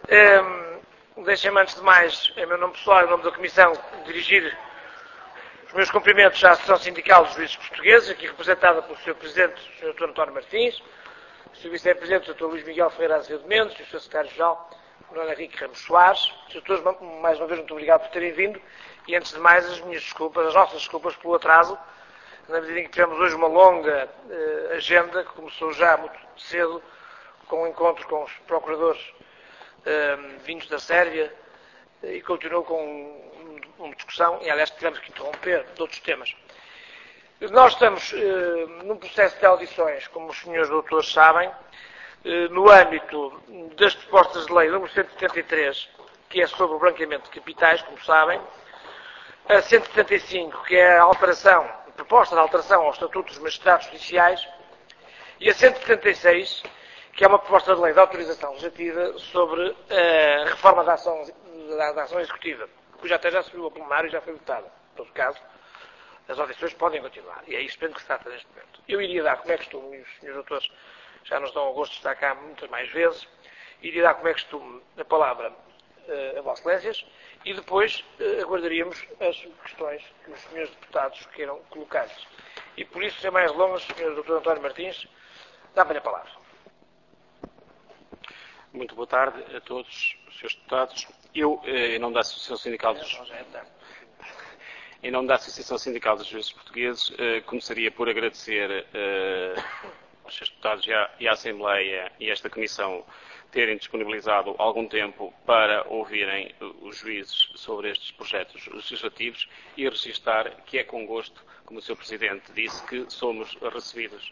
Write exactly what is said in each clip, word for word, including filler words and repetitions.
Um, Deixem-me, antes de mais, em meu nome pessoal e em nome da Comissão, dirigir os meus cumprimentos à Associação Sindical dos Juízes Portugueses, aqui representada pelo senhor Presidente, o senhor doutor António Martins, o senhor Vice-Presidente, o doutor Luís Miguel Ferreira Azevedo Mendes, e o senhor Secretário-Geral, o senhor Henrique Ramos Soares. Senhores, mais uma vez, muito obrigado por terem vindo, e antes de mais, as minhas desculpas, as nossas desculpas pelo atraso, na medida em que tivemos hoje uma longa uh, agenda, que começou já muito cedo, com um encontro com os procuradores uh, vindos da Sérvia, uh, e continuou com um, uma discussão, e aliás tivemos que interromper de outros temas. Nós estamos uh, num processo de audições, como os senhores doutores sabem, uh, no âmbito das propostas de lei número cento e setenta e três, que é sobre o branqueamento de capitais, como sabem, a cento e setenta e cinco, que é a alteração, a proposta de alteração aos estatutos dos magistrados judiciais, e a cento e setenta e seis, que é uma proposta de lei de autorização legislativa sobre a reforma da ação, da, da ação executiva, que já até já subiu ao plenário e já foi votada. Em todo caso, as audições podem continuar, e é isso mesmo que se trata neste momento. Eu iria dar, como é costume, e os senhores doutores já nos dão ao gosto de estar cá muitas mais vezes, iria dar, como é costume, a palavra uh, a Vossas Excelências, e depois uh, aguardaríamos as questões que os senhores deputados queiram colocar-lhes. E por isso, sem mais longas, senhor doutor António Martins, dá-me a palavra. Muito boa tarde a todos os senhores deputados. Eu, em nome da Associação Sindical dos, em nome da Associação Sindical dos Juízes Portugueses, começaria por agradecer aos senhores deputados e à Assembleia e esta Comissão terem disponibilizado algum tempo para ouvirem os juízes sobre estes projetos legislativos e registar que é com gosto, como o senhor Presidente disse, que somos recebidos.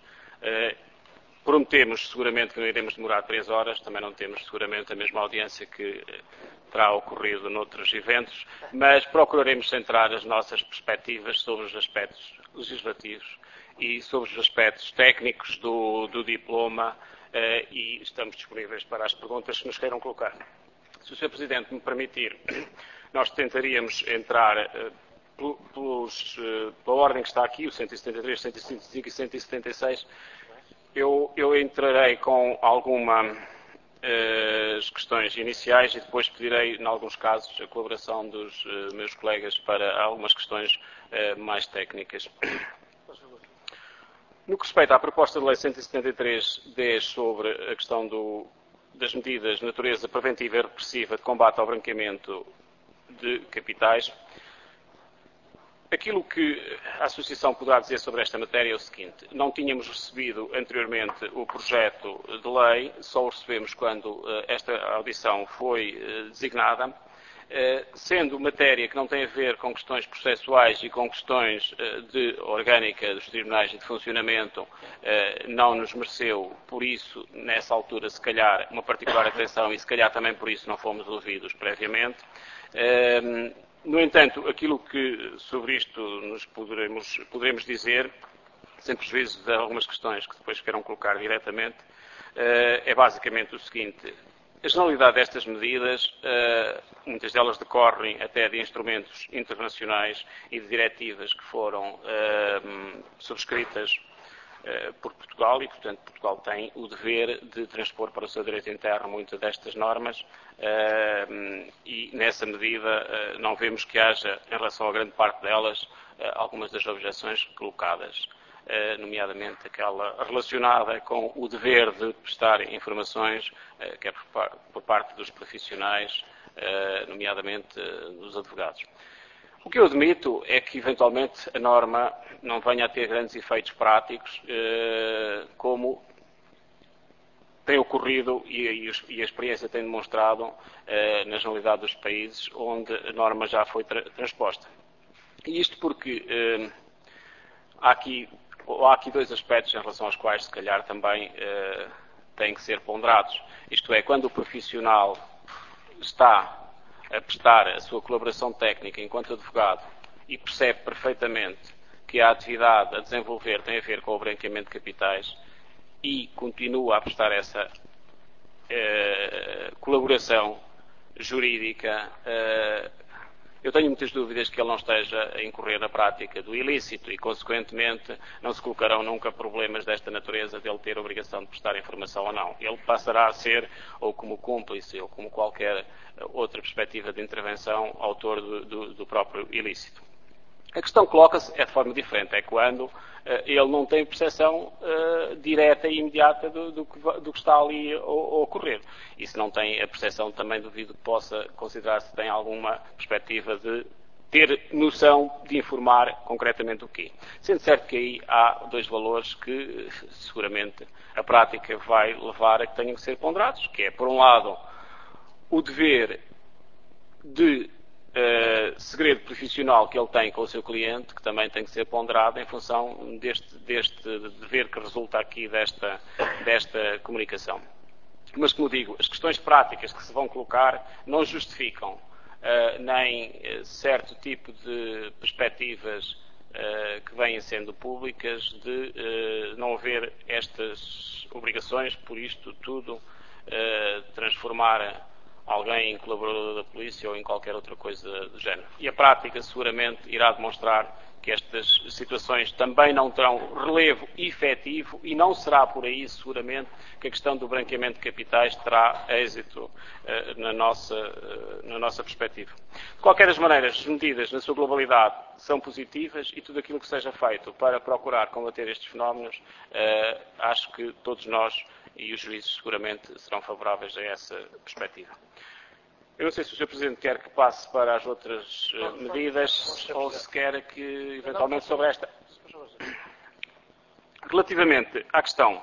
Prometemos seguramente que não iremos demorar três horas, também não temos seguramente a mesma audiência que terá ocorrido noutros eventos, mas procuraremos centrar as nossas perspectivas sobre os aspectos legislativos e sobre os aspectos técnicos do, do diploma eh, e estamos disponíveis para as perguntas que nos queiram colocar. Se o senhor Presidente me permitir, nós tentaríamos entrar eh, pelos, eh, pela ordem que está aqui, o cento e setenta e três, cento e setenta e cinco e cento e setenta e seis. Eu, eu entrarei com algumas uh, questões iniciais e depois pedirei, em alguns casos, a colaboração dos uh, meus colegas para algumas questões uh, mais técnicas. No que respeita à proposta de lei cento e setenta e três dez sobre a questão do, das medidas de natureza preventiva e repressiva de combate ao branqueamento de capitais, aquilo que a Associação poderá dizer sobre esta matéria é o seguinte: não tínhamos recebido anteriormente o projeto de lei, só o recebemos quando uh, esta audição foi uh, designada, uh, sendo matéria que não tem a ver com questões processuais e com questões uh, de orgânica dos tribunais e de funcionamento, uh, não nos mereceu, por isso, nessa altura, se calhar, uma particular atenção e se calhar também por isso não fomos ouvidos previamente. Uh, No entanto, aquilo que sobre isto nos poderemos, poderemos dizer, sem prejuízo de algumas questões que depois queiram colocar diretamente, é basicamente o seguinte: a generalidade destas medidas, muitas delas decorrem até de instrumentos internacionais e de diretivas que foram subscritas por Portugal e, portanto, Portugal tem o dever de transpor para o seu direito interno muitas destas normas e, nessa medida, não vemos que haja, em relação a grande parte delas, algumas das objeções colocadas, nomeadamente aquela relacionada com o dever de prestar informações, que é por parte dos profissionais, nomeadamente dos advogados. O que eu admito é que, eventualmente, a norma não venha a ter grandes efeitos práticos, como tem ocorrido e a experiência tem demonstrado na generalidade dos países onde a norma já foi tra transposta. E isto porque há aqui, há aqui dois aspectos em relação aos quais, se calhar, também têm que ser ponderados. Isto é, quando o profissional está a prestar a sua colaboração técnica enquanto advogado e percebe perfeitamente que a atividade a desenvolver tem a ver com o branqueamento de capitais e continua a prestar essa eh, colaboração jurídica, eh, Eu tenho muitas dúvidas que ele não esteja a incorrer na prática do ilícito e, consequentemente, não se colocarão nunca problemas desta natureza de ele ter a obrigação de prestar informação ou não. Ele passará a ser, ou como cúmplice, ou como qualquer outra perspectiva de intervenção, autor do, do, do próprio ilícito. A questão coloca-se é de forma diferente, é quando uh, ele não tem percepção uh, direta e imediata do, do, que, do que está ali a, a ocorrer. E se não tem a percepção, também duvido que possa considerar-se que tem alguma perspectiva de ter noção de informar concretamente o quê. Sendo certo que aí há dois valores que seguramente a prática vai levar a que tenham que ser ponderados, que é, por um lado, o dever de Uh, segredo profissional que ele tem com o seu cliente, que também tem que ser ponderado em função deste, deste dever que resulta aqui desta, desta comunicação. Mas, como digo, as questões práticas que se vão colocar não justificam uh, nem uh, certo tipo de perspectivas uh, que vêm sendo públicas de uh, não haver estas obrigações, por isto tudo, uh, transformar alguém em colaborador da polícia ou em qualquer outra coisa do género. E a prática seguramente irá demonstrar que estas situações também não terão relevo efetivo e não será por aí seguramente que a questão do branqueamento de capitais terá êxito uh, na, nossa, uh, na nossa perspectiva. De qualquer das maneiras, as medidas na sua globalidade são positivas e tudo aquilo que seja feito para procurar combater estes fenómenos, uh, acho que todos nós e os juízes seguramente serão favoráveis a essa perspectiva. Eu não sei se o senhor Presidente quer que passe para as outras uh, medidas ou se quer que, eventualmente, sobre esta. Relativamente à questão,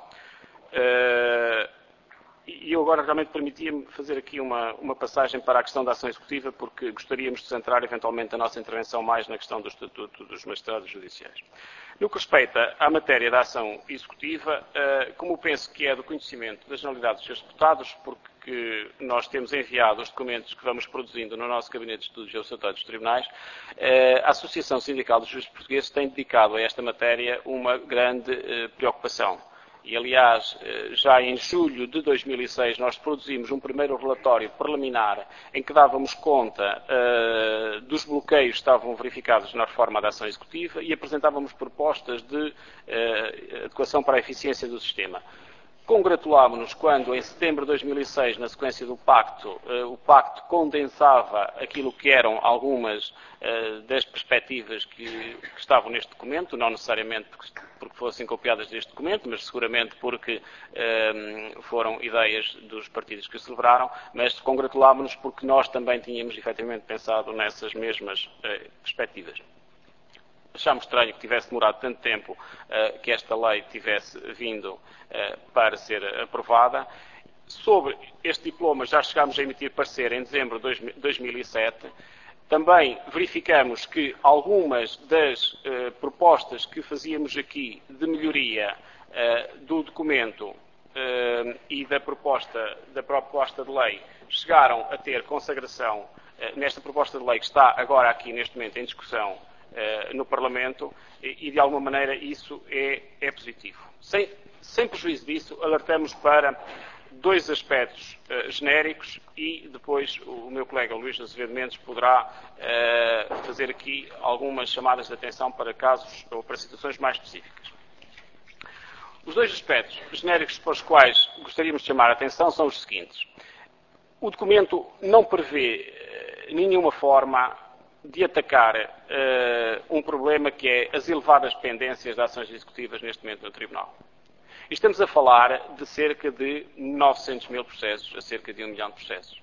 uh, e eu agora realmente permitia-me fazer aqui uma, uma passagem para a questão da ação executiva, porque gostaríamos de centrar, eventualmente, a nossa intervenção mais na questão do Estatuto dos Magistrados Judiciais. No que respeita à matéria da ação executiva, como penso que é do conhecimento da generalidade dos seus deputados, porque nós temos enviado os documentos que vamos produzindo no nosso Gabinete de Estudos e Observatórios dos Tribunais, a Associação Sindical dos Juízes Portugueses tem dedicado a esta matéria uma grande preocupação. E, aliás, já em julho de dois mil e seis nós produzimos um primeiro relatório preliminar em que dávamos conta uh, dos bloqueios que estavam verificados na reforma da ação executiva e apresentávamos propostas de uh, adequação para a eficiência do sistema. Congratulámos-nos quando, em setembro de dois mil e seis, na sequência do Pacto, uh, o Pacto condensava aquilo que eram algumas uh, das perspectivas que, que estavam neste documento, não necessariamente porque, porque fossem copiadas deste documento, mas seguramente porque uh, foram ideias dos partidos que o celebraram, mas congratulámos-nos porque nós também tínhamos efetivamente pensado nessas mesmas uh, perspectivas. Achámos estranho que tivesse demorado tanto tempo uh, que esta lei tivesse vindo uh, para ser aprovada. Sobre este diploma já chegámos a emitir parecer em dezembro de dois mil e sete. Também verificamos que algumas das uh, propostas que fazíamos aqui de melhoria uh, do documento uh, e da proposta, da proposta de lei chegaram a ter consagração uh, nesta proposta de lei que está agora aqui neste momento em discussão Uh, no Parlamento e, e, de alguma maneira, isso é, é positivo. Sem, sem prejuízo disso, alertamos para dois aspectos uh, genéricos e depois o meu colega Luís Azevedo Mendes poderá uh, fazer aqui algumas chamadas de atenção para casos ou para situações mais específicas. Os dois aspectos genéricos para os quais gostaríamos de chamar a atenção são os seguintes. O documento não prevê uh, nenhuma forma de atacar uh, um problema que é as elevadas pendências de ações executivas neste momento no Tribunal. E estamos a falar de cerca de novecentos mil processos, a cerca de um milhão de processos.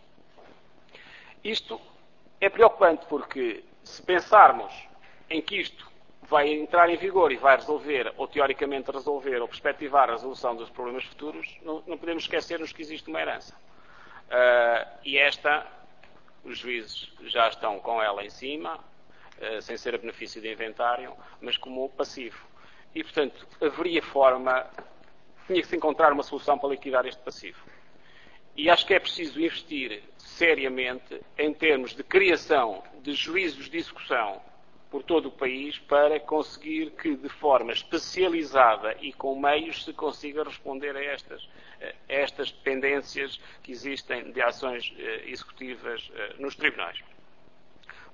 Isto é preocupante porque, se pensarmos em que isto vai entrar em vigor e vai resolver, ou teoricamente resolver, ou perspectivar a resolução dos problemas futuros, não, não podemos esquecermos que existe uma herança. Uh, e esta... Os juízes já estão com ela em cima, sem ser a benefício de inventário, mas como passivo. E, portanto, haveria forma, tinha que se encontrar uma solução para liquidar este passivo. E acho que é preciso investir seriamente em termos de criação de juízos de execução por todo o país para conseguir que, de forma especializada e com meios, se consiga responder a estas, a estas pendências que existem de ações executivas nos tribunais.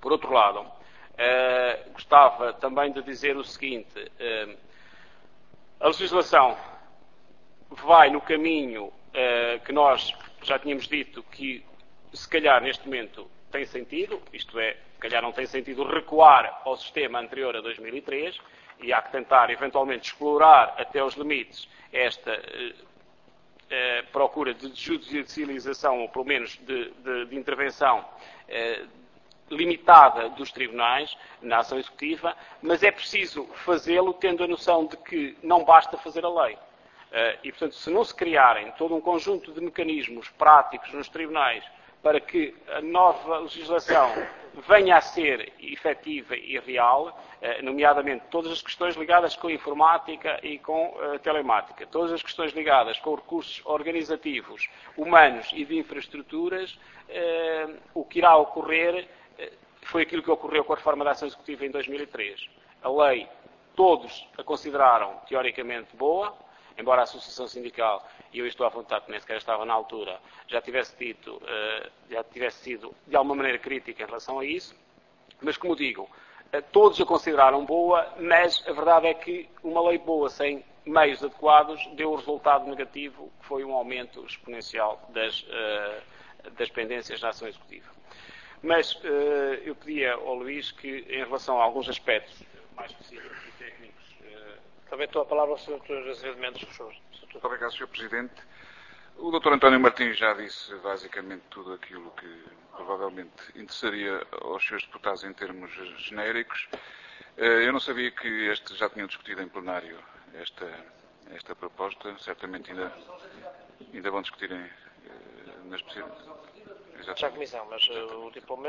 Por outro lado, uh, gostava também de dizer o seguinte, uh, a legislação vai no caminho uh, que nós já tínhamos dito que, se calhar, neste momento tem sentido, isto é, se calhar não tem sentido recuar ao sistema anterior a dois mil e três, e há que tentar, eventualmente, explorar até os limites esta uh, uh, procura de judicialização, ou pelo menos de, de, de intervenção uh, limitada dos tribunais na ação executiva, mas é preciso fazê-lo tendo a noção de que não basta fazer a lei. E, portanto, se não se criarem todo um conjunto de mecanismos práticos nos tribunais para que a nova legislação venha a ser efetiva e real, nomeadamente todas as questões ligadas com a informática e com a telemática, todas as questões ligadas com recursos organizativos, humanos e de infraestruturas, o que irá ocorrer foi aquilo que ocorreu com a reforma da ação executiva em dois mil e três. A lei, todos a consideraram teoricamente boa, embora a Associação Sindical, e eu estou à vontade que nem sequer estava na altura, já tivesse dito, já tivesse sido de alguma maneira crítica em relação a isso, mas como digo, todos a consideraram boa, mas a verdade é que uma lei boa sem meios adequados deu o resultado negativo, que foi um aumento exponencial das, das pendências na ação executiva. Mas uh, eu pedia ao Luís que, em relação a alguns aspectos mais específicos e técnicos... Uh... Também estou a palavra ao senhor doutor Azevedo Mendes, por favor. Muito obrigado, senhor Presidente. O doutor António Martins já disse basicamente tudo aquilo que provavelmente interessaria aos senhores deputados em termos genéricos. Uh, eu não sabia que este já tinham discutido em plenário esta, esta proposta. Certamente ainda, ainda vão discutir em, uh, nas possibilidades. Já a comissão, mas uh, o diploma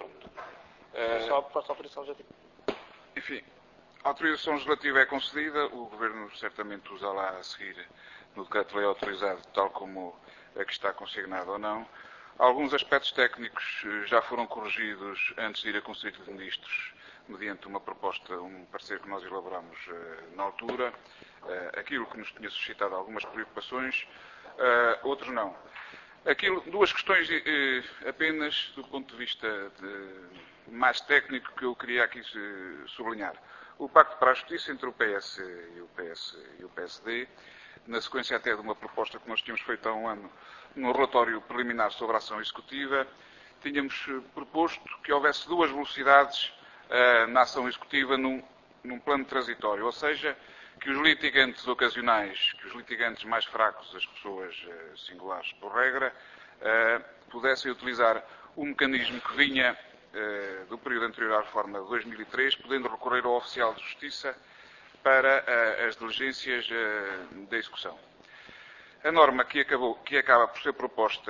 é só para a autorização legislativa. Enfim, a autorização legislativa é concedida, o Governo certamente usa lá a seguir no decreto-lei autorizado, tal como a que está consignado ou não. Alguns aspectos técnicos já foram corrigidos antes de ir a Conselho de Ministros, mediante uma proposta, um parecer que nós elaboramos uh, na altura. Uh, aquilo que nos tinha suscitado algumas preocupações, uh, outros não. Aquilo, duas questões eh, apenas do ponto de vista de, mais técnico que eu queria aqui eh, sublinhar. O Pacto para a Justiça entre o P S e o, P S, e o P S D, na sequência até de uma proposta que nós tínhamos feito há um ano no relatório preliminar sobre a ação executiva, tínhamos eh, proposto que houvesse duas velocidades eh, na ação executiva num, num plano transitório, ou seja, que os litigantes ocasionais, que os litigantes mais fracos, as pessoas uh, singulares por regra, uh, pudessem utilizar um mecanismo que vinha uh, do período anterior à reforma de dois mil e três, podendo recorrer ao oficial de justiça para uh, as diligências uh, da execução. A norma que, acabou, que acaba por ser proposta,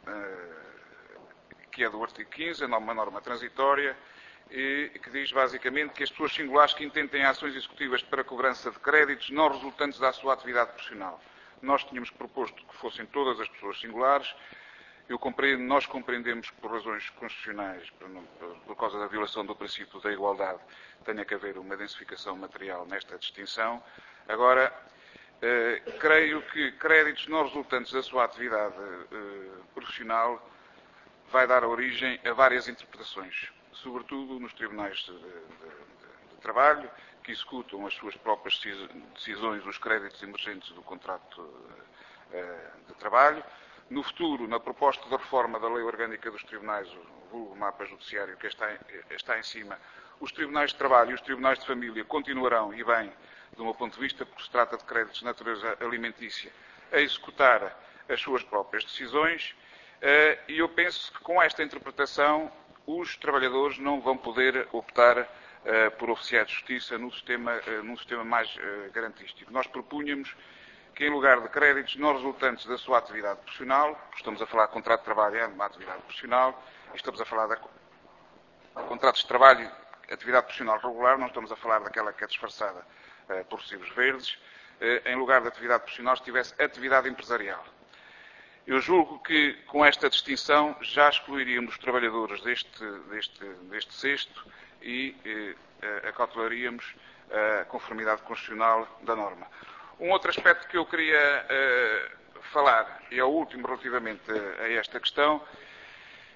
uh, que é do artigo quinze, é uma norma transitória, e que diz basicamente que as pessoas singulares que intentem ações executivas para cobrança de créditos não resultantes da sua atividade profissional. Nós tínhamos proposto que fossem todas as pessoas singulares. Eu compreendo, nós compreendemos que por razões constitucionais, por, por, por causa da violação do princípio da igualdade, tenha que haver uma densificação material nesta distinção. Agora, eh, creio que créditos não resultantes da sua atividade eh, profissional vai dar origem a várias interpretações, sobretudo nos tribunais de, de, de, de trabalho, que executam as suas próprias decisões, os créditos emergentes do contrato uh, de trabalho. No futuro, na proposta de reforma da Lei Orgânica dos Tribunais, o vulgo mapa judiciário que está em, está em cima, os tribunais de trabalho e os tribunais de família continuarão, e bem, do meu ponto de vista, porque se trata de créditos de natureza alimentícia, a executar as suas próprias decisões, uh, e eu penso que com esta interpretação os trabalhadores não vão poder optar uh, por oficiais de justiça no sistema, uh, num sistema mais uh, garantístico. Nós propunhamos que, em lugar de créditos não resultantes da sua atividade profissional, estamos a falar de contrato de trabalho, é uma atividade profissional, e estamos a falar de, de contratos de trabalho, atividade profissional regular, não estamos a falar daquela que é disfarçada uh, por recibos verdes, uh, em lugar de atividade profissional estivesse atividade empresarial. Eu julgo que, com esta distinção, já excluiríamos os trabalhadores deste, deste, deste cesto e eh, acautelaríamos a conformidade constitucional da norma. Um outro aspecto que eu queria eh, falar, e é o último relativamente a, a esta questão,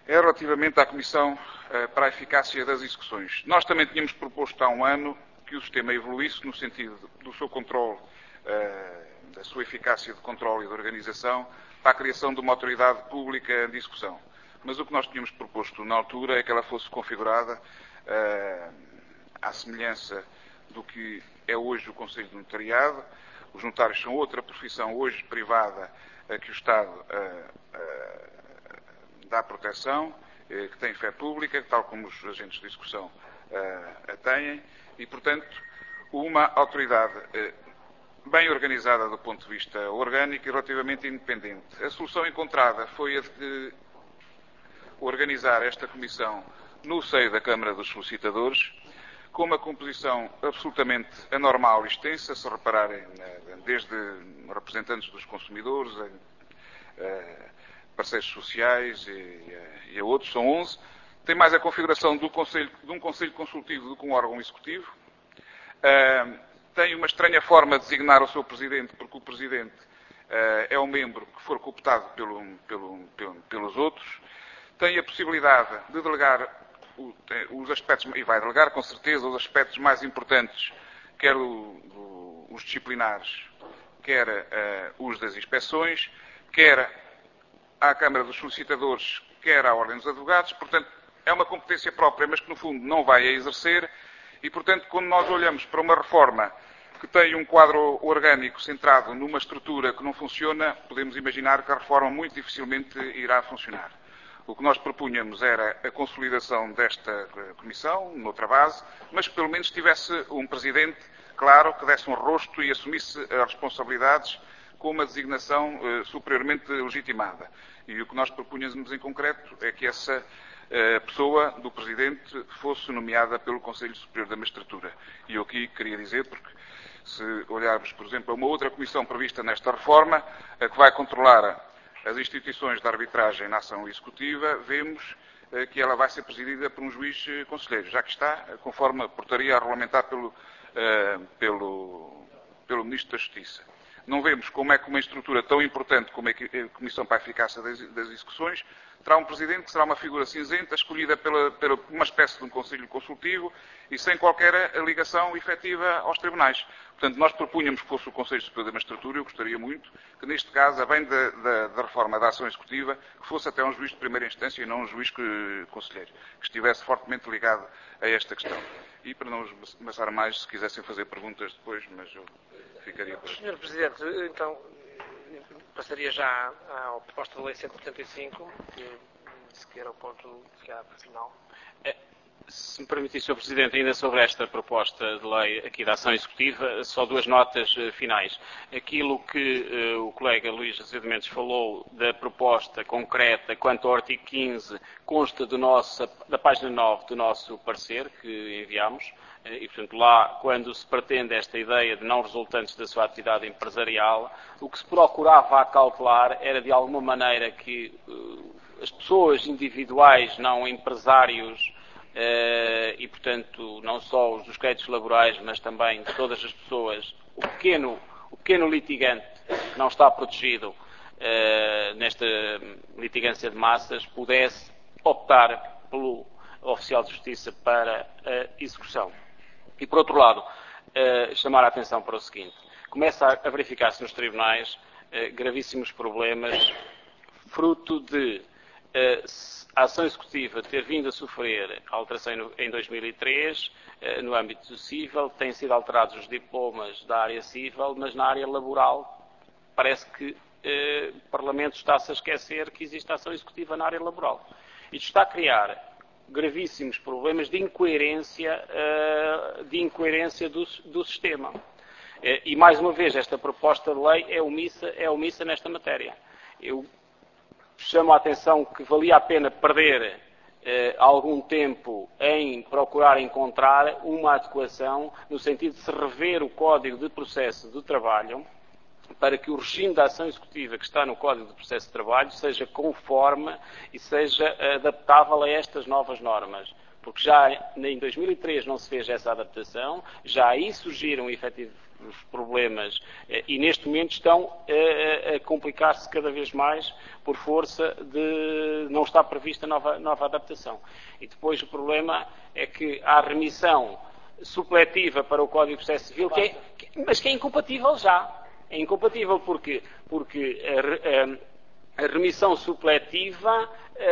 é relativamente à Comissão para a Eficácia das Execuções. Nós também tínhamos proposto há um ano que o sistema evoluísse no sentido do seu controle, da sua eficácia de controle e de organização, para a criação de uma autoridade pública de execução. Mas o que nós tínhamos proposto na altura é que ela fosse configurada à semelhança do que é hoje o Conselho de Notariado. Os notários são outra profissão hoje privada a que o Estado a, a, dá proteção, que tem fé pública, tal como os agentes de execução a, a têm, e, portanto, uma autoridade bem organizada do ponto de vista orgânico e relativamente independente. A solução encontrada foi a de organizar esta comissão no seio da Câmara dos Solicitadores, com uma composição absolutamente anormal e extensa, se repararem, desde representantes dos consumidores, a parceiros sociais e a outros, são onze. Tem mais a configuração do conselho, de um Conselho Consultivo do que um órgão executivo. Tem uma estranha forma de designar o seu Presidente, porque o Presidente é um membro que for cooptado pelo, pelo, pelo, pelos outros. Tem a possibilidade de delegar os aspectos, e vai delegar com certeza, os aspectos mais importantes, quer o, o, os disciplinares, quer uh, os das inspeções, quer à Câmara dos Solicitadores, quer à Ordem dos Advogados. Portanto, é uma competência própria, mas que no fundo não vai a exercer, e portanto, quando nós olhamos para uma reforma que tem um quadro orgânico centrado numa estrutura que não funciona, podemos imaginar que a reforma muito dificilmente irá funcionar. O que nós propunhamos era a consolidação desta comissão, noutra base, mas que pelo menos tivesse um presidente, claro, que desse um rosto e assumisse as responsabilidades com uma designação uh, superiormente legitimada. E o que nós propunhamos em concreto é que essa uh, pessoa do presidente fosse nomeada pelo Conselho Superior da Magistratura. E eu aqui queria dizer, porque se olharmos, por exemplo, a uma outra comissão prevista nesta reforma, a que vai controlar as instituições de arbitragem na ação executiva, vemos eh, que ela vai ser presidida por um juiz eh, conselheiro, já que está, conforme a portaria a regulamentar pelo, eh, pelo, pelo Ministro da Justiça. Não vemos como é que uma estrutura tão importante como a Comissão para a Eficácia das, das Execuções terá um presidente que será uma figura cinzenta, escolhida pela, pela uma espécie de um conselho consultivo e sem qualquer ligação efetiva aos tribunais. Portanto, nós propunhamos que fosse o Conselho Superior da Magistratura. Eu gostaria muito que, neste caso, a bem da, da, da reforma da ação executiva, que fosse até um juiz de primeira instância e não um juiz que, conselheiro, que estivesse fortemente ligado a esta questão. E, para não os amassar mais, se quisessem fazer perguntas depois, mas eu ficaria por aqui. senhor Presidente, então, passaria já à proposta de lei cento e setenta e cinco, que disse que era o ponto que há final. É. Se me permitir, senhor Presidente, ainda sobre esta proposta de lei aqui da ação executiva, só duas notas uh, finais. Aquilo que uh, o colega Luís Azevedo Mendes falou da proposta concreta quanto ao artigo quinze consta do nosso, da página nove do nosso parecer que enviámos. Uh, e, portanto, lá, quando se pretende esta ideia de não resultantes da sua atividade empresarial, o que se procurava acautelar era, de alguma maneira, que uh, as pessoas individuais, não empresários, Uh, e, portanto, não só os dos créditos laborais, mas também de todas as pessoas, o pequeno, o pequeno litigante que não está protegido uh, nesta litigância de massas, pudesse optar pelo oficial de justiça para a execução. E, por outro lado, uh, chamar a atenção para o seguinte: começa a verificar-se nos tribunais uh, gravíssimos problemas, fruto de uh, a ação executiva ter vindo a sofrer alteração em dois mil e três, no âmbito civil, têm sido alterados os diplomas da área civil, mas na área laboral parece que eh, o Parlamento está-se a esquecer que existe ação executiva na área laboral. Isto está a criar gravíssimos problemas de incoerência, eh, de incoerência do, do sistema. Eh, e, mais uma vez, esta proposta de lei é omissa, é omissa nesta matéria. Eu chamo a atenção que valia a pena perder eh, algum tempo em procurar encontrar uma adequação no sentido de se rever o Código de Processo de Trabalho para que o regime da ação executiva que está no Código de Processo de Trabalho seja conforme e seja adaptável a estas novas normas. Porque já em dois mil e três não se fez essa adaptação, já aí surgiram efetiv- os problemas e neste momento estão a, a complicar-se cada vez mais por força de não estar prevista nova, nova adaptação. E depois o problema é que há remissão supletiva para o Código de Processo Civil, que é, que, mas que é incompatível já. É incompatível porque, porque a, a, a remissão supletiva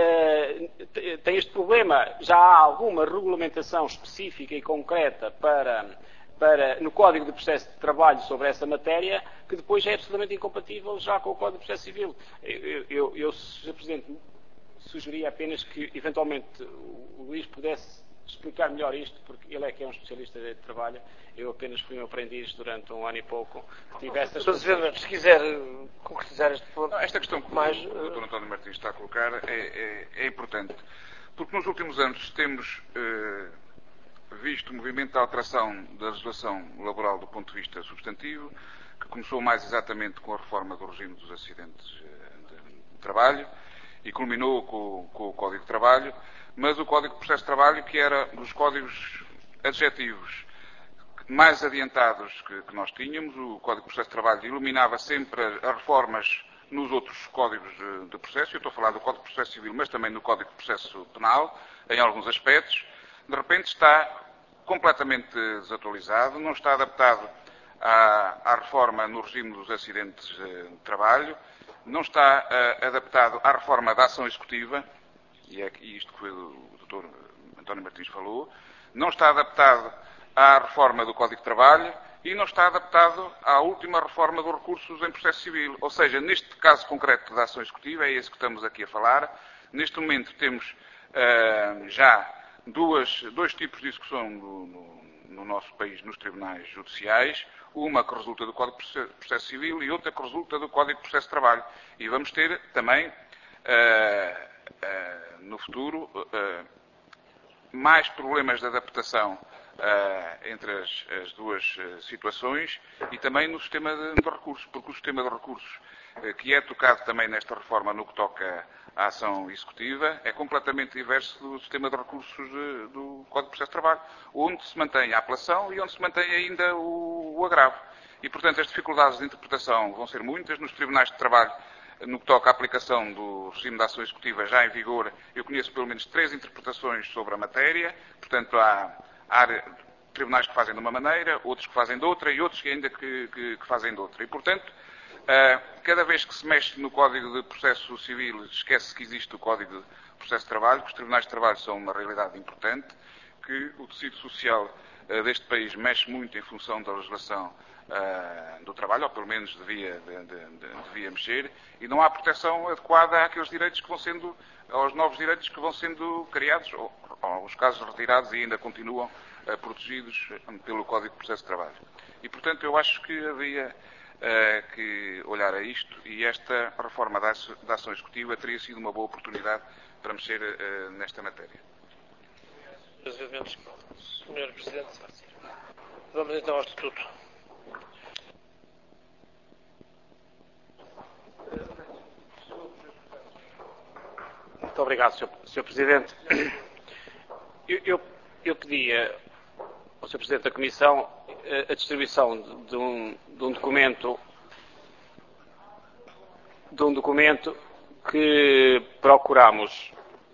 uh, tem este problema. Já há alguma regulamentação específica e concreta para, para, no Código de Processo de Trabalho sobre essa matéria, que depois é absolutamente incompatível já com o Código de Processo Civil. Eu, eu, eu senhor Presidente, sugeria apenas que, eventualmente, o Luís pudesse explicar melhor isto, porque ele é que é um especialista de trabalho. Eu apenas fui um aprendiz durante um ano e pouco. Tive essas questões. Se quiser concretizar este ponto... Não, esta questão que mais, o doutor António Martins está a colocar é, é, é importante, porque nos últimos anos temos eh, visto o movimento de alteração da legislação laboral do ponto de vista substantivo, que começou mais exatamente com a reforma do regime dos acidentes de trabalho e culminou com, com o Código de Trabalho, mas o Código de Processo de Trabalho, que era dos códigos adjetivos mais adiantados que, que nós tínhamos, o Código de Processo de Trabalho iluminava sempre as reformas nos outros códigos de, de processo. Eu estou a falar do Código de Processo Civil, mas também no Código de Processo Penal, em alguns aspectos. De repente está completamente desatualizado, não está adaptado à, à reforma no regime dos acidentes de trabalho, não está uh, adaptado à reforma da ação executiva, e é isto que o doutor António Martins falou, não está adaptado à reforma do Código de Trabalho e não está adaptado à última reforma dos recursos em processo civil. Ou seja, neste caso concreto da ação executiva, é esse que estamos aqui a falar, neste momento temos uh, já duas, dois tipos de execução no, no, no nosso país nos tribunais judiciais, uma que resulta do Código de Processo Civil e outra que resulta do Código de Processo de Trabalho. E vamos ter também, uh, uh, no futuro, uh, mais problemas de adaptação Uh, entre as, as duas uh, situações e também no sistema de, de recursos, porque o sistema de recursos uh, que é tocado também nesta reforma no que toca à ação executiva é completamente diverso do sistema de recursos de, do Código de Processo de Trabalho, onde se mantém a apelação e onde se mantém ainda o, o agravo. E, portanto, as dificuldades de interpretação vão ser muitas. Nos tribunais de trabalho, no que toca à aplicação do regime da ação executiva já em vigor, eu conheço pelo menos três interpretações sobre a matéria, portanto, há Há tribunais que fazem de uma maneira, outros que fazem de outra e outros que ainda que, que, que fazem de outra. E, portanto, uh, cada vez que se mexe no Código de Processo Civil, esquece que existe o Código de Processo de Trabalho, que os tribunais de trabalho são uma realidade importante, que o tecido social uh, deste país mexe muito em função da legislação uh, do trabalho, ou pelo menos devia, de, de, de, devia mexer, e não há proteção adequada àqueles direitos que vão sendo, aos novos direitos que vão sendo criados, ou, os casos retirados e ainda continuam uh, protegidos pelo Código de Processo de Trabalho. E, portanto, eu acho que havia uh, que olhar a isto e esta reforma da, da ação executiva teria sido uma boa oportunidade para mexer uh, nesta matéria. senhor Presidente, vamos então ao Estatuto. Muito obrigado, senhor Presidente. Eu, eu, eu pedia ao senhor Presidente da Comissão a distribuição de, de, um, de um documento de um documento que procuramos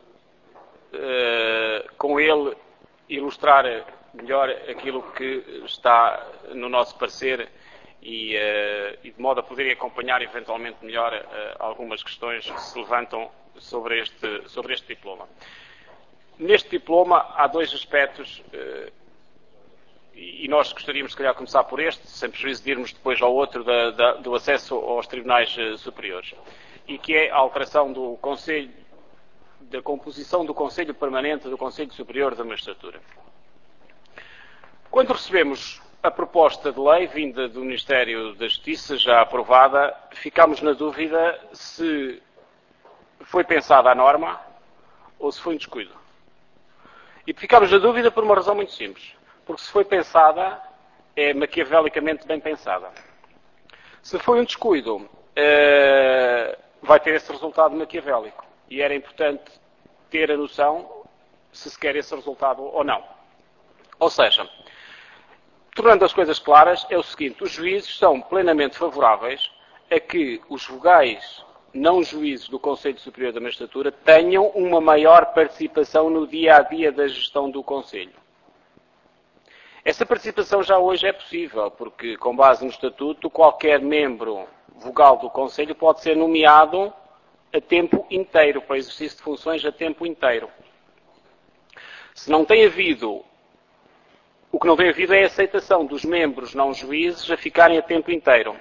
uh, com ele ilustrar melhor aquilo que está no nosso parecer e, uh, e de modo a poder acompanhar eventualmente melhor uh, algumas questões que se levantam sobre este, sobre este diploma. Neste diploma há dois aspectos uh, e nós gostaríamos, se calhar, começar por este, sem prejuízo de irmos depois ao outro da, da, do acesso aos tribunais uh, superiores, e que é a alteração do Conselho, da composição do Conselho Permanente do Conselho Superior da Magistratura. Quando recebemos a proposta de lei vinda do Ministério da Justiça, já aprovada, ficámos na dúvida se foi pensada a norma ou se foi um descuido. E ficámos na dúvida por uma razão muito simples. Porque se foi pensada, é maquiavelicamente bem pensada. Se foi um descuido, eh, vai ter esse resultado maquiavélico. E era importante ter a noção se se quer esse resultado ou não. Ou seja, tornando as coisas claras, é o seguinte: os juízes são plenamente favoráveis a que os vogais não juízes do Conselho Superior da Magistratura tenham uma maior participação no dia-a-dia da gestão do Conselho. Essa participação já hoje é possível, porque, com base no Estatuto, qualquer membro vogal do Conselho pode ser nomeado a tempo inteiro, para exercício de funções a tempo inteiro. Se não tem havido, o que não tem havido é a aceitação dos membros não juízes a ficarem a tempo inteiro.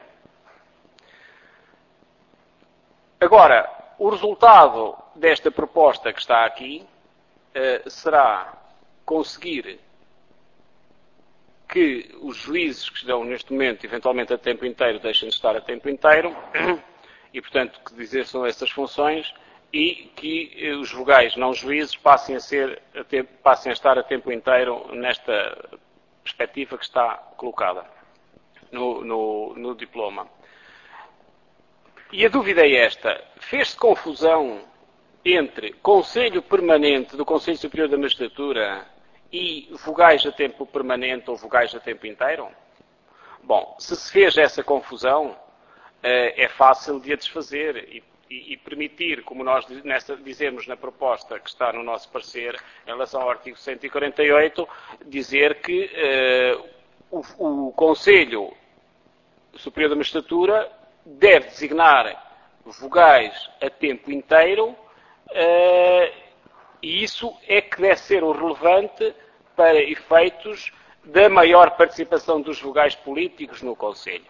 Agora, o resultado desta proposta que está aqui uh, será conseguir que os juízes que estão neste momento, eventualmente a tempo inteiro, deixem de estar a tempo inteiro e, portanto, que exerçam essas funções e que os vogais não juízes passem a, ser, a, tempo, passem a estar a tempo inteiro nesta perspectiva que está colocada no, no, no diploma. E a dúvida é esta: fez-se confusão entre Conselho Permanente do Conselho Superior da Magistratura e vogais a tempo permanente ou vogais a tempo inteiro? Bom, se se fez essa confusão, é fácil de a desfazer e, e, e permitir, como nós nessa, dizemos na proposta que está no nosso parecer, em relação ao artigo cento e quarenta e oito, dizer que uh, o, o Conselho Superior da Magistratura deve designar vogais a tempo inteiro, uh, e isso é que deve ser o relevante para efeitos da maior participação dos vogais políticos no Conselho.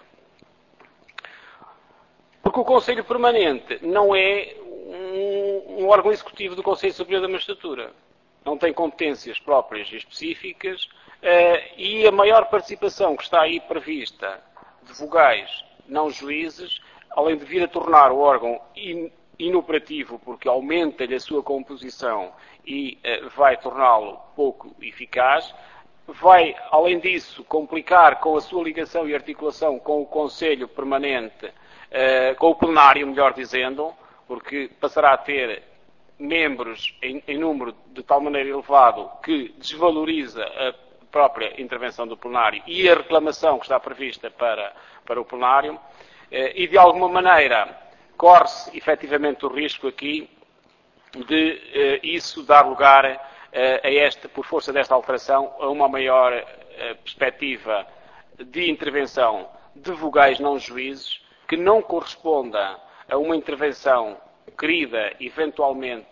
Porque o Conselho Permanente não é um, um órgão executivo do Conselho Superior da Magistratura. Não tem competências próprias e específicas, uh, e a maior participação que está aí prevista de vogais não juízes, além de vir a tornar o órgão in, inoperativo, porque aumenta-lhe a sua composição e uh, vai torná-lo pouco eficaz, vai, além disso, complicar com a sua ligação e articulação com o Conselho Permanente, uh, com o plenário, melhor dizendo, porque passará a ter membros em, em número de tal maneira elevado que desvaloriza a própria intervenção do plenário e a reclamação que está prevista para, para o plenário, uh, e de alguma maneira corre-se efetivamente o risco aqui de uh, isso dar lugar uh, a esta, por força desta alteração, a uma maior uh, perspectiva de intervenção de vogais não juízes, que não corresponda a uma intervenção querida eventualmente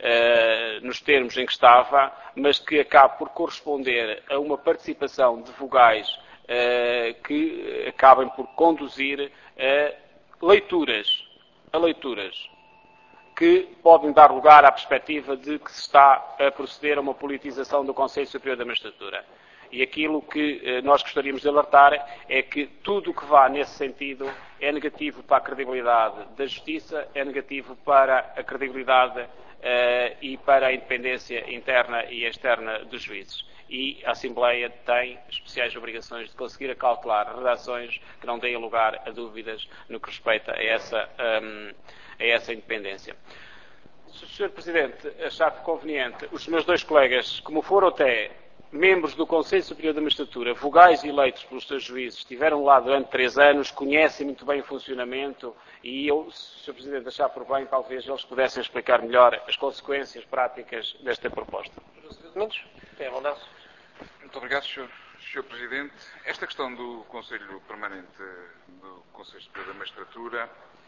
uh, nos termos em que estava, mas que acabe por corresponder a uma participação de vogais uh, que acabem por conduzir a leituras a leituras que podem dar lugar à perspectiva de que se está a proceder a uma politização do Conselho Superior da Magistratura. E aquilo que eh, nós gostaríamos de alertar é que tudo o que vá nesse sentido é negativo para a credibilidade da Justiça, é negativo para a credibilidade eh, e para a independência interna e externa dos juízes. E a Assembleia tem especiais obrigações de conseguir acautelar redações que não deem lugar a dúvidas no que respeita a essa, um, a essa independência. Se o senhor Presidente achar conveniente, os meus dois colegas, como foram até membros do Conselho Superior da Magistratura, vogais eleitos pelos seus juízes, estiveram lá durante três anos, conhecem muito bem o funcionamento e eu, se o senhor Presidente achar por bem, talvez eles pudessem explicar melhor as consequências práticas desta proposta. Tem a vontade. Muito obrigado, senhor senhor Presidente. Esta questão do Conselho Permanente do Conselho Superior da Magistratura,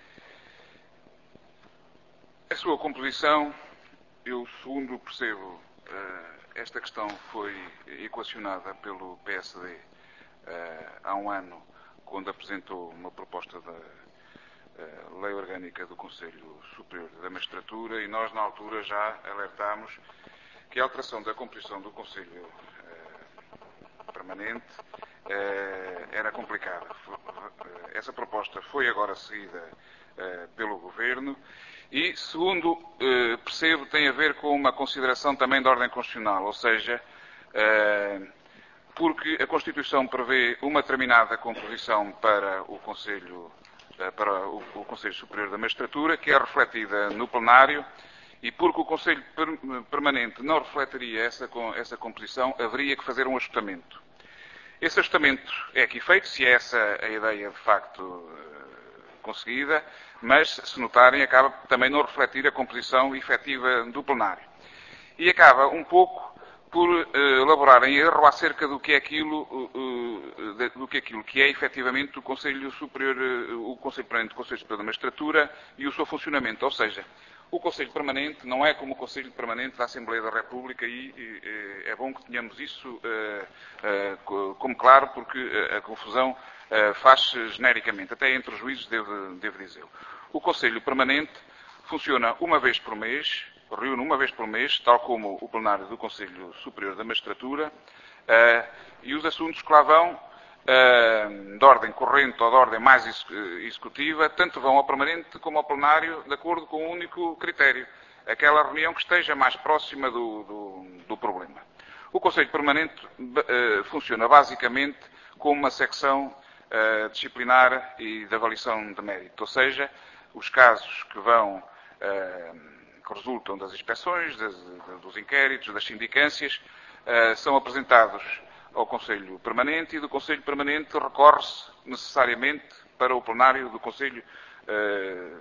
a sua composição, eu segundo percebo, esta questão foi equacionada pelo P S D há um ano, quando apresentou uma proposta da Lei Orgânica do Conselho Superior da Magistratura, e nós na altura já alertámos que a alteração da composição do Conselho Permanente eh, era complicada. Essa proposta foi agora seguida eh, pelo Governo e, segundo eh, percebo, tem a ver com uma consideração também de ordem constitucional, ou seja, eh, porque a Constituição prevê uma determinada composição para o Conselho, eh, para o, o Conselho Superior da Magistratura, que é refletida no plenário, e porque o Conselho Permanente não refletiria essa, essa composição, haveria que fazer um ajustamento. Esse ajustamento é aqui feito, se é essa a ideia de facto conseguida, mas, se notarem, acaba também não refletir a composição efetiva do plenário. E acaba um pouco por uh, elaborar em erro acerca do que é aquilo, uh, uh, do que é aquilo que é efetivamente o Conselho Superior, uh, o Conselho Permanente do Conselho Superior da Magistratura e o seu funcionamento. Ou seja, o Conselho Permanente não é como o Conselho Permanente da Assembleia da República e, e é bom que tenhamos isso uh, uh, como claro, porque a confusão uh, faz-se genericamente, até entre os juízes, devo, devo dizer. O Conselho Permanente funciona uma vez por mês, reúne uma vez por mês, tal como o plenário do Conselho Superior da Magistratura, uh, e os assuntos que lá vão, uh, de ordem corrente ou de ordem mais executiva, tanto vão ao permanente como ao plenário, de acordo com um único critério, aquela reunião que esteja mais próxima do, do, do problema. O Conselho Permanente uh, funciona basicamente como uma secção uh, disciplinar e de avaliação de mérito, ou seja, os casos que vão uh, que resultam das inspeções, das, dos inquéritos, das sindicâncias, uh, são apresentados ao Conselho Permanente e do Conselho Permanente recorre-se necessariamente para o plenário do Conselho uh,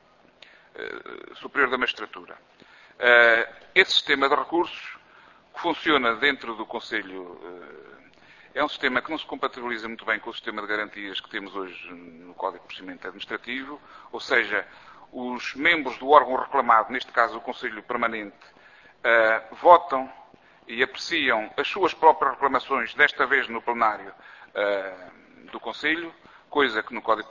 uh, Superior da Magistratura. Uh, esse sistema de recursos que funciona dentro do Conselho uh, é um sistema que não se compatibiliza muito bem com o sistema de garantias que temos hoje no Código de Procedimento Administrativo, ou seja, os membros do órgão reclamado, neste caso o Conselho Permanente, uh, votam e apreciam as suas próprias reclamações, desta vez no plenário uh, do Conselho, coisa que no Código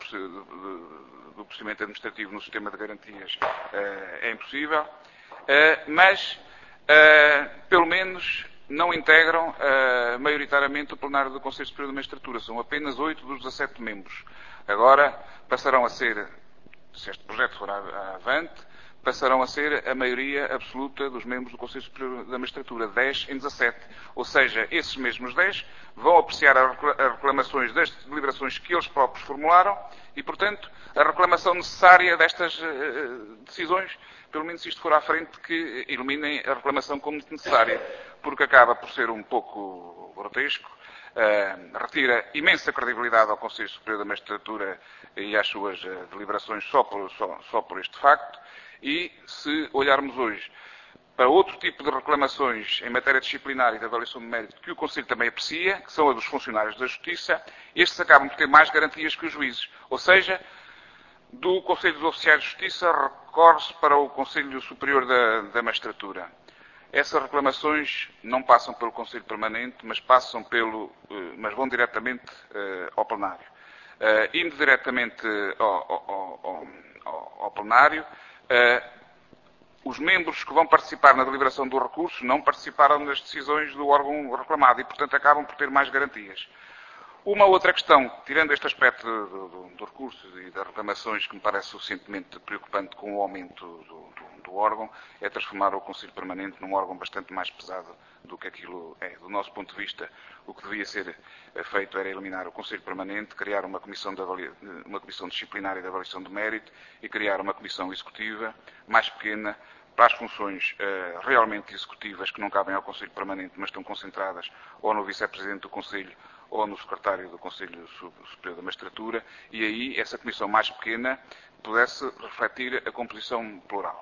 do Procedimento Administrativo, no sistema de garantias, uh, é impossível, uh, mas, uh, pelo menos, não integram uh, maioritariamente o plenário do Conselho Superior da Magistratura. São apenas oito dos dezassete membros. Agora passarão a ser, se este projeto for avante, passarão a ser a maioria absoluta dos membros do Conselho Superior da Magistratura, dez em dezassete. Ou seja, esses mesmos dez vão apreciar as reclamações das deliberações que eles próprios formularam e, portanto, a reclamação necessária destas uh, decisões, pelo menos se isto for à frente, que eliminem a reclamação como necessária, porque acaba por ser um pouco grotesco. Uh, retira imensa credibilidade ao Conselho Superior da Magistratura e às suas uh, deliberações só por, só, só por este facto. E, se olharmos hoje para outro tipo de reclamações em matéria disciplinar e de avaliação de mérito que o Conselho também aprecia, que são a dos funcionários da Justiça, estes acabam por ter mais garantias que os juízes. Ou seja, do Conselho dos Oficiais de Justiça recorre-se para o Conselho Superior da, da Magistratura. Essas reclamações não passam pelo Conselho Permanente, mas passam pelo, mas vão diretamente uh, ao plenário. Uh, indo diretamente ao, ao, ao, ao, ao plenário, uh, os membros que vão participar na deliberação do recurso não participaram nas decisões do órgão reclamado e, portanto, acabam por ter mais garantias. Uma outra questão, tirando este aspecto do, do, do recurso e das reclamações, que me parece suficientemente preocupante com o aumento do, do, do órgão, é transformar o Conselho Permanente num órgão bastante mais pesado do que aquilo é. Do nosso ponto de vista, o que devia ser feito era eliminar o Conselho Permanente, criar uma comissão, de avalia... uma comissão disciplinar e de avaliação de mérito e criar uma comissão executiva mais pequena, para as funções uh, realmente executivas que não cabem ao Conselho Permanente, mas estão concentradas ou no Vice-Presidente do Conselho ou no Secretário do Conselho Superior da Magistratura, e aí essa comissão mais pequena pudesse refletir a composição plural.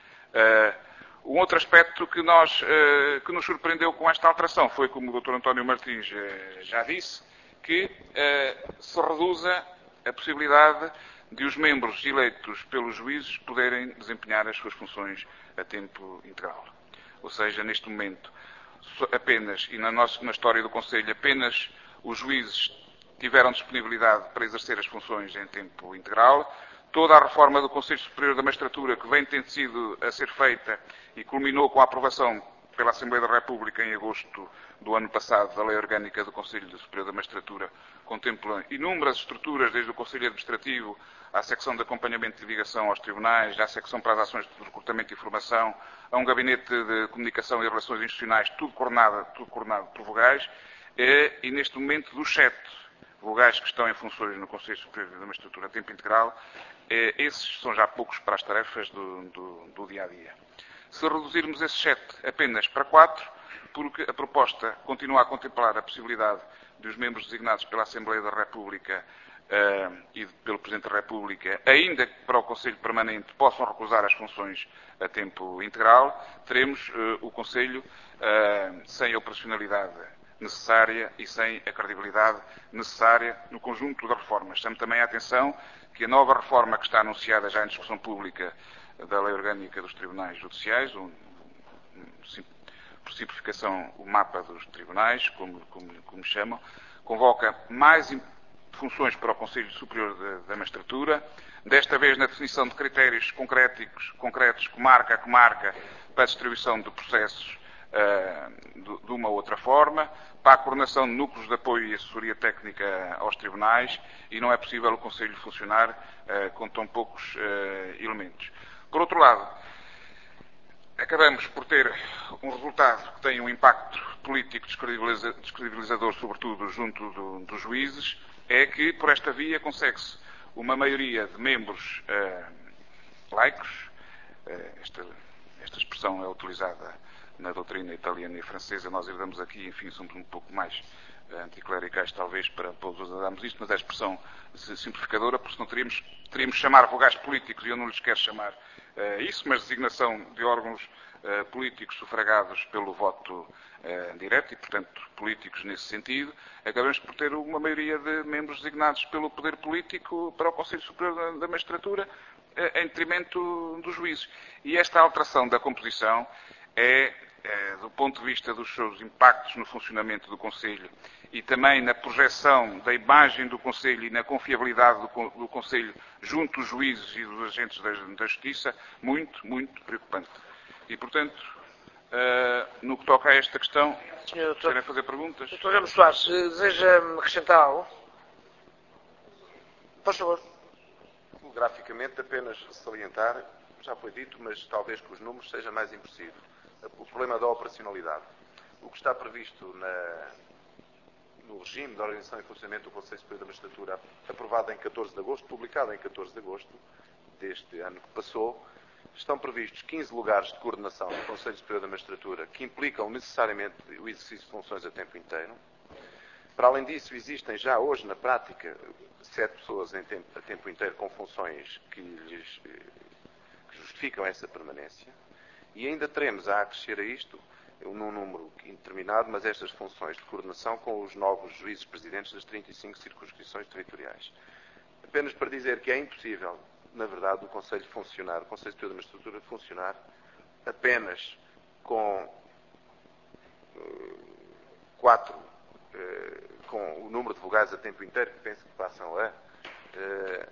Uh, um outro aspecto que, nós, uh, que nos surpreendeu com esta alteração foi, como o doutor António Martins uh, já disse, que uh, se reduza a possibilidade de os membros eleitos pelos juízes poderem desempenhar as suas funções a tempo integral. Ou seja, neste momento, apenas, e na, nossa, na história do Conselho, apenas os juízes tiveram disponibilidade para exercer as funções em tempo integral. Toda a reforma do Conselho Superior da Magistratura, que vem tendo sido a ser feita e culminou com a aprovação pela Assembleia da República em agosto do ano passado da Lei Orgânica do Conselho Superior da Magistratura, contempla inúmeras estruturas, desde o Conselho Administrativo à secção de acompanhamento e ligação aos tribunais, à secção para as ações de recrutamento e formação, a um gabinete de comunicação e relações institucionais, tudo coordenado, tudo coordenado por vogais, e, e neste momento, dos sete vogais que estão em funções no Conselho Superior da Magistratura a tempo integral, esses são já poucos para as tarefas do, do, do dia-a-dia. Se reduzirmos esses sete apenas para quatro, porque a proposta continua a contemplar a possibilidade dos membros designados pela Assembleia da República uh, e pelo Presidente da República, ainda que para o Conselho Permanente possam recusar as funções a tempo integral, teremos uh, o Conselho uh, sem a operacionalidade necessária e sem a credibilidade necessária no conjunto das reformas. Chamo também a atenção que a nova reforma que está anunciada já em discussão pública da Lei Orgânica dos Tribunais Judiciais, um, um, por simplificação o mapa dos tribunais, como, como, como chamam, convoca mais funções para o Conselho Superior da, da Magistratura, desta vez na definição de critérios concretos, concretos comarca a comarca, para a distribuição de processos uh, de, de uma ou outra forma, para a coordenação de núcleos de apoio e assessoria técnica aos tribunais, e não é possível o Conselho funcionar uh, com tão poucos uh, elementos. Por outro lado, acabamos por ter um resultado que tem um impacto político descredibiliza, descredibilizador, sobretudo junto do, dos juízes, é que, por esta via, consegue-se uma maioria de membros uh, laicos, uh, esta, esta expressão é utilizada na doutrina italiana e francesa, nós herdamos aqui, enfim, somos um pouco mais uh, anticlericais, talvez, para, para usarmos isto, mas é a expressão simplificadora, porque senão teríamos, teríamos chamar vogais políticos, e eu não lhes quero chamar uh, isso, mas designação de órgãos uh, políticos sufragados pelo voto uh, direto, e, portanto, políticos nesse sentido, acabamos por ter uma maioria de membros designados pelo poder político para o Conselho Superior da, da Magistratura, uh, em detrimento dos juízes. E esta alteração da composição é, é, do ponto de vista dos seus impactos no funcionamento do Conselho e também na projeção da imagem do Conselho e na confiabilidade do, do Conselho junto dos juízes e dos agentes da, da Justiça, muito, muito preocupante. E, portanto, uh, no que toca a esta questão, querem fazer perguntas? doutor Ramos Soares, deseja acrescentar algo? Por favor. Graficamente, apenas salientar, já foi dito, mas talvez com os números seja mais impreciso, o problema da operacionalidade. O que está previsto na, no regime de organização e funcionamento do Conselho Superior da Magistratura, aprovado em catorze de agosto, publicado em catorze de agosto deste ano que passou, estão previstos quinze lugares de coordenação do Conselho Superior da Magistratura, que implicam necessariamente o exercício de funções a tempo inteiro. Para além disso, existem já hoje, na prática, sete pessoas em tempo, a tempo inteiro com funções que, lhes, que justificam essa permanência. E ainda teremos a acrescer a isto, num número indeterminado, mas estas funções de coordenação com os novos juízes presidentes das trinta e cinco circunscrições territoriais. Apenas para dizer que é impossível, na verdade, o Conselho funcionar, o Conselho Superior da Magistratura funcionar apenas com uh, quatro, uh, com o número de vogais a tempo inteiro, que penso que passam a uh,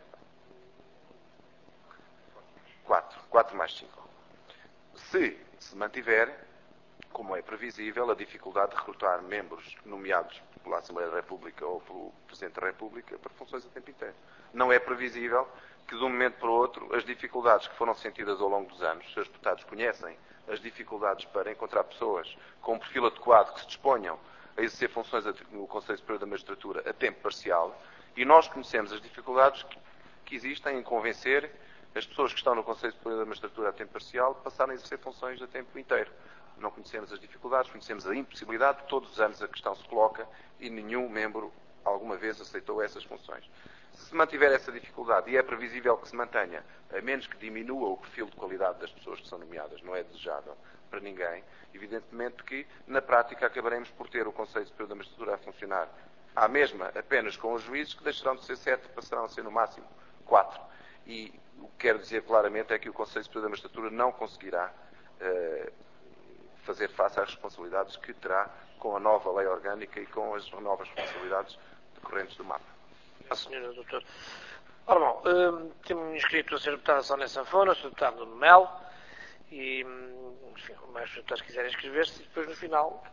quatro, quatro mais cinco. Se se mantiver, como é previsível, a dificuldade de recrutar membros nomeados pela Assembleia da República ou pelo Presidente da República para funções a tempo inteiro. Não é previsível que, de um momento para o outro, as dificuldades que foram sentidas ao longo dos anos, os seus deputados conhecem as dificuldades para encontrar pessoas com um perfil adequado que se disponham a exercer funções no Conselho Superior da Magistratura a tempo parcial, e nós conhecemos as dificuldades que, que existem em convencer as pessoas que estão no Conselho Superior da Magistratura a tempo parcial passarem a exercer funções a tempo inteiro. Não conhecemos as dificuldades, conhecemos a impossibilidade, todos os anos a questão se coloca e nenhum membro alguma vez aceitou essas funções. Se se mantiver essa dificuldade, e é previsível que se mantenha, a menos que diminua o perfil de qualidade das pessoas que são nomeadas, não é desejável para ninguém, evidentemente que, na prática, acabaremos por ter o Conselho Superior da Magistratura a funcionar à mesma, apenas com os juízes, que deixarão de ser sete, passarão a ser no máximo quatro. E o que quero dizer claramente é que o Conselho Superior da Magistratura não conseguirá uh, fazer face às responsabilidades que terá com a nova lei orgânica e com as novas responsabilidades decorrentes do mapa. Ah, senhora doutora. Ora bom, hum, temos inscrito a senhora deputada Sónia Sanfona, o senhor deputado Nuno Melo, e, enfim, o mais os deputados quiserem inscrever-se, e depois no final,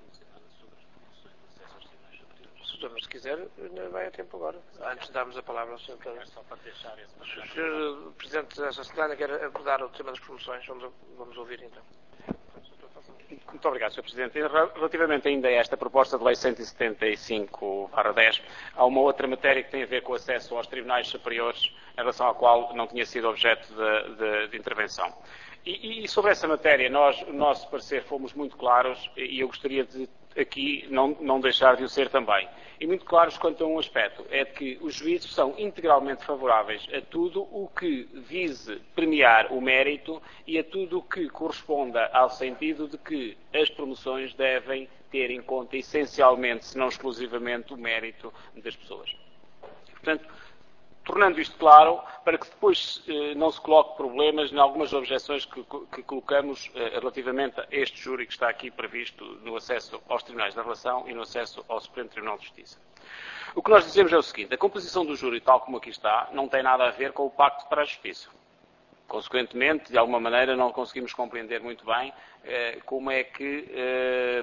se o doutor se quiser, ainda vai a tempo agora, antes de darmos a palavra ao senhor deputado. O senhor Presidente da Assembleia quer abordar o tema das promoções, vamos, vamos ouvir então. Muito obrigado, senhor Presidente. Relativamente ainda a esta proposta de lei cento e setenta e cinco barra dez, há uma outra matéria que tem a ver com o acesso aos tribunais superiores, em relação à qual não tinha sido objeto de, de, de intervenção. E, e sobre essa matéria, nós, no nosso parecer, fomos muito claros, e eu gostaria de aqui não, não deixar de o ser também. E muito claros quanto a um aspecto, é que os juízes são integralmente favoráveis a tudo o que vise premiar o mérito e a tudo o que corresponda ao sentido de que as promoções devem ter em conta essencialmente, se não exclusivamente, o mérito das pessoas. Portanto, tornando isto claro, para que depois eh, não se coloque problemas em algumas objeções que, que colocamos eh, relativamente a este júri que está aqui previsto no acesso aos tribunais da relação e no acesso ao Supremo Tribunal de Justiça. O que nós dizemos é o seguinte: a composição do júri, tal como aqui está, não tem nada a ver com o Pacto para a Justiça. Consequentemente, de alguma maneira, não conseguimos compreender muito bem eh, como é que eh,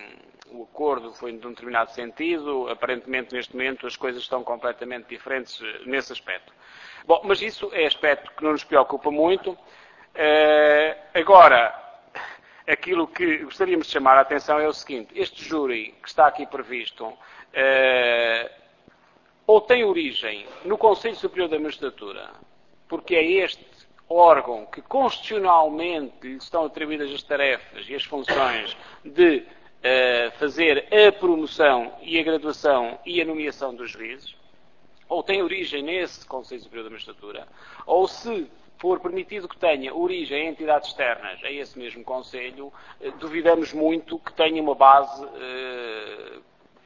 o acordo foi de um determinado sentido. Aparentemente, neste momento, as coisas estão completamente diferentes eh, nesse aspecto. Bom, mas isso é aspecto que não nos preocupa muito. Eh, agora, aquilo que gostaríamos de chamar a atenção é o seguinte: este júri que está aqui previsto eh, ou tem origem no Conselho Superior da Magistratura, porque é este órgão que constitucionalmente lhe estão atribuídas as tarefas e as funções de uh, fazer a promoção e a graduação e a nomeação dos juízes, ou tem origem nesse Conselho Superior da Magistratura, ou se for permitido que tenha origem em entidades externas a esse mesmo Conselho, uh, duvidamos muito que tenha uma base uh,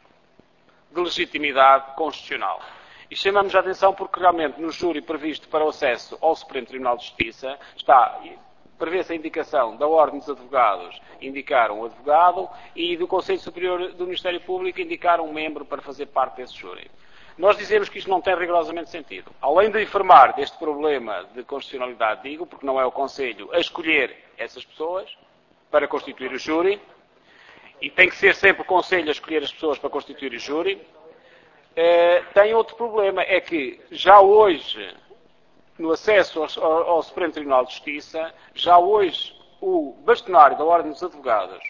de legitimidade constitucional. E chamamos a atenção porque realmente no júri previsto para o acesso ao Supremo Tribunal de Justiça está, prevê-se a indicação da Ordem dos Advogados indicar um advogado e do Conselho Superior do Ministério Público indicar um membro para fazer parte desse júri. Nós dizemos que isto não tem rigorosamente sentido. Além de informar deste problema de constitucionalidade, digo, porque não é o Conselho a escolher essas pessoas para constituir o júri, e tem que ser sempre o Conselho a escolher as pessoas para constituir o júri. Uh, tem outro problema, é que já hoje, no acesso ao, ao Supremo Tribunal de Justiça, já hoje o bastonário da Ordem dos Advogados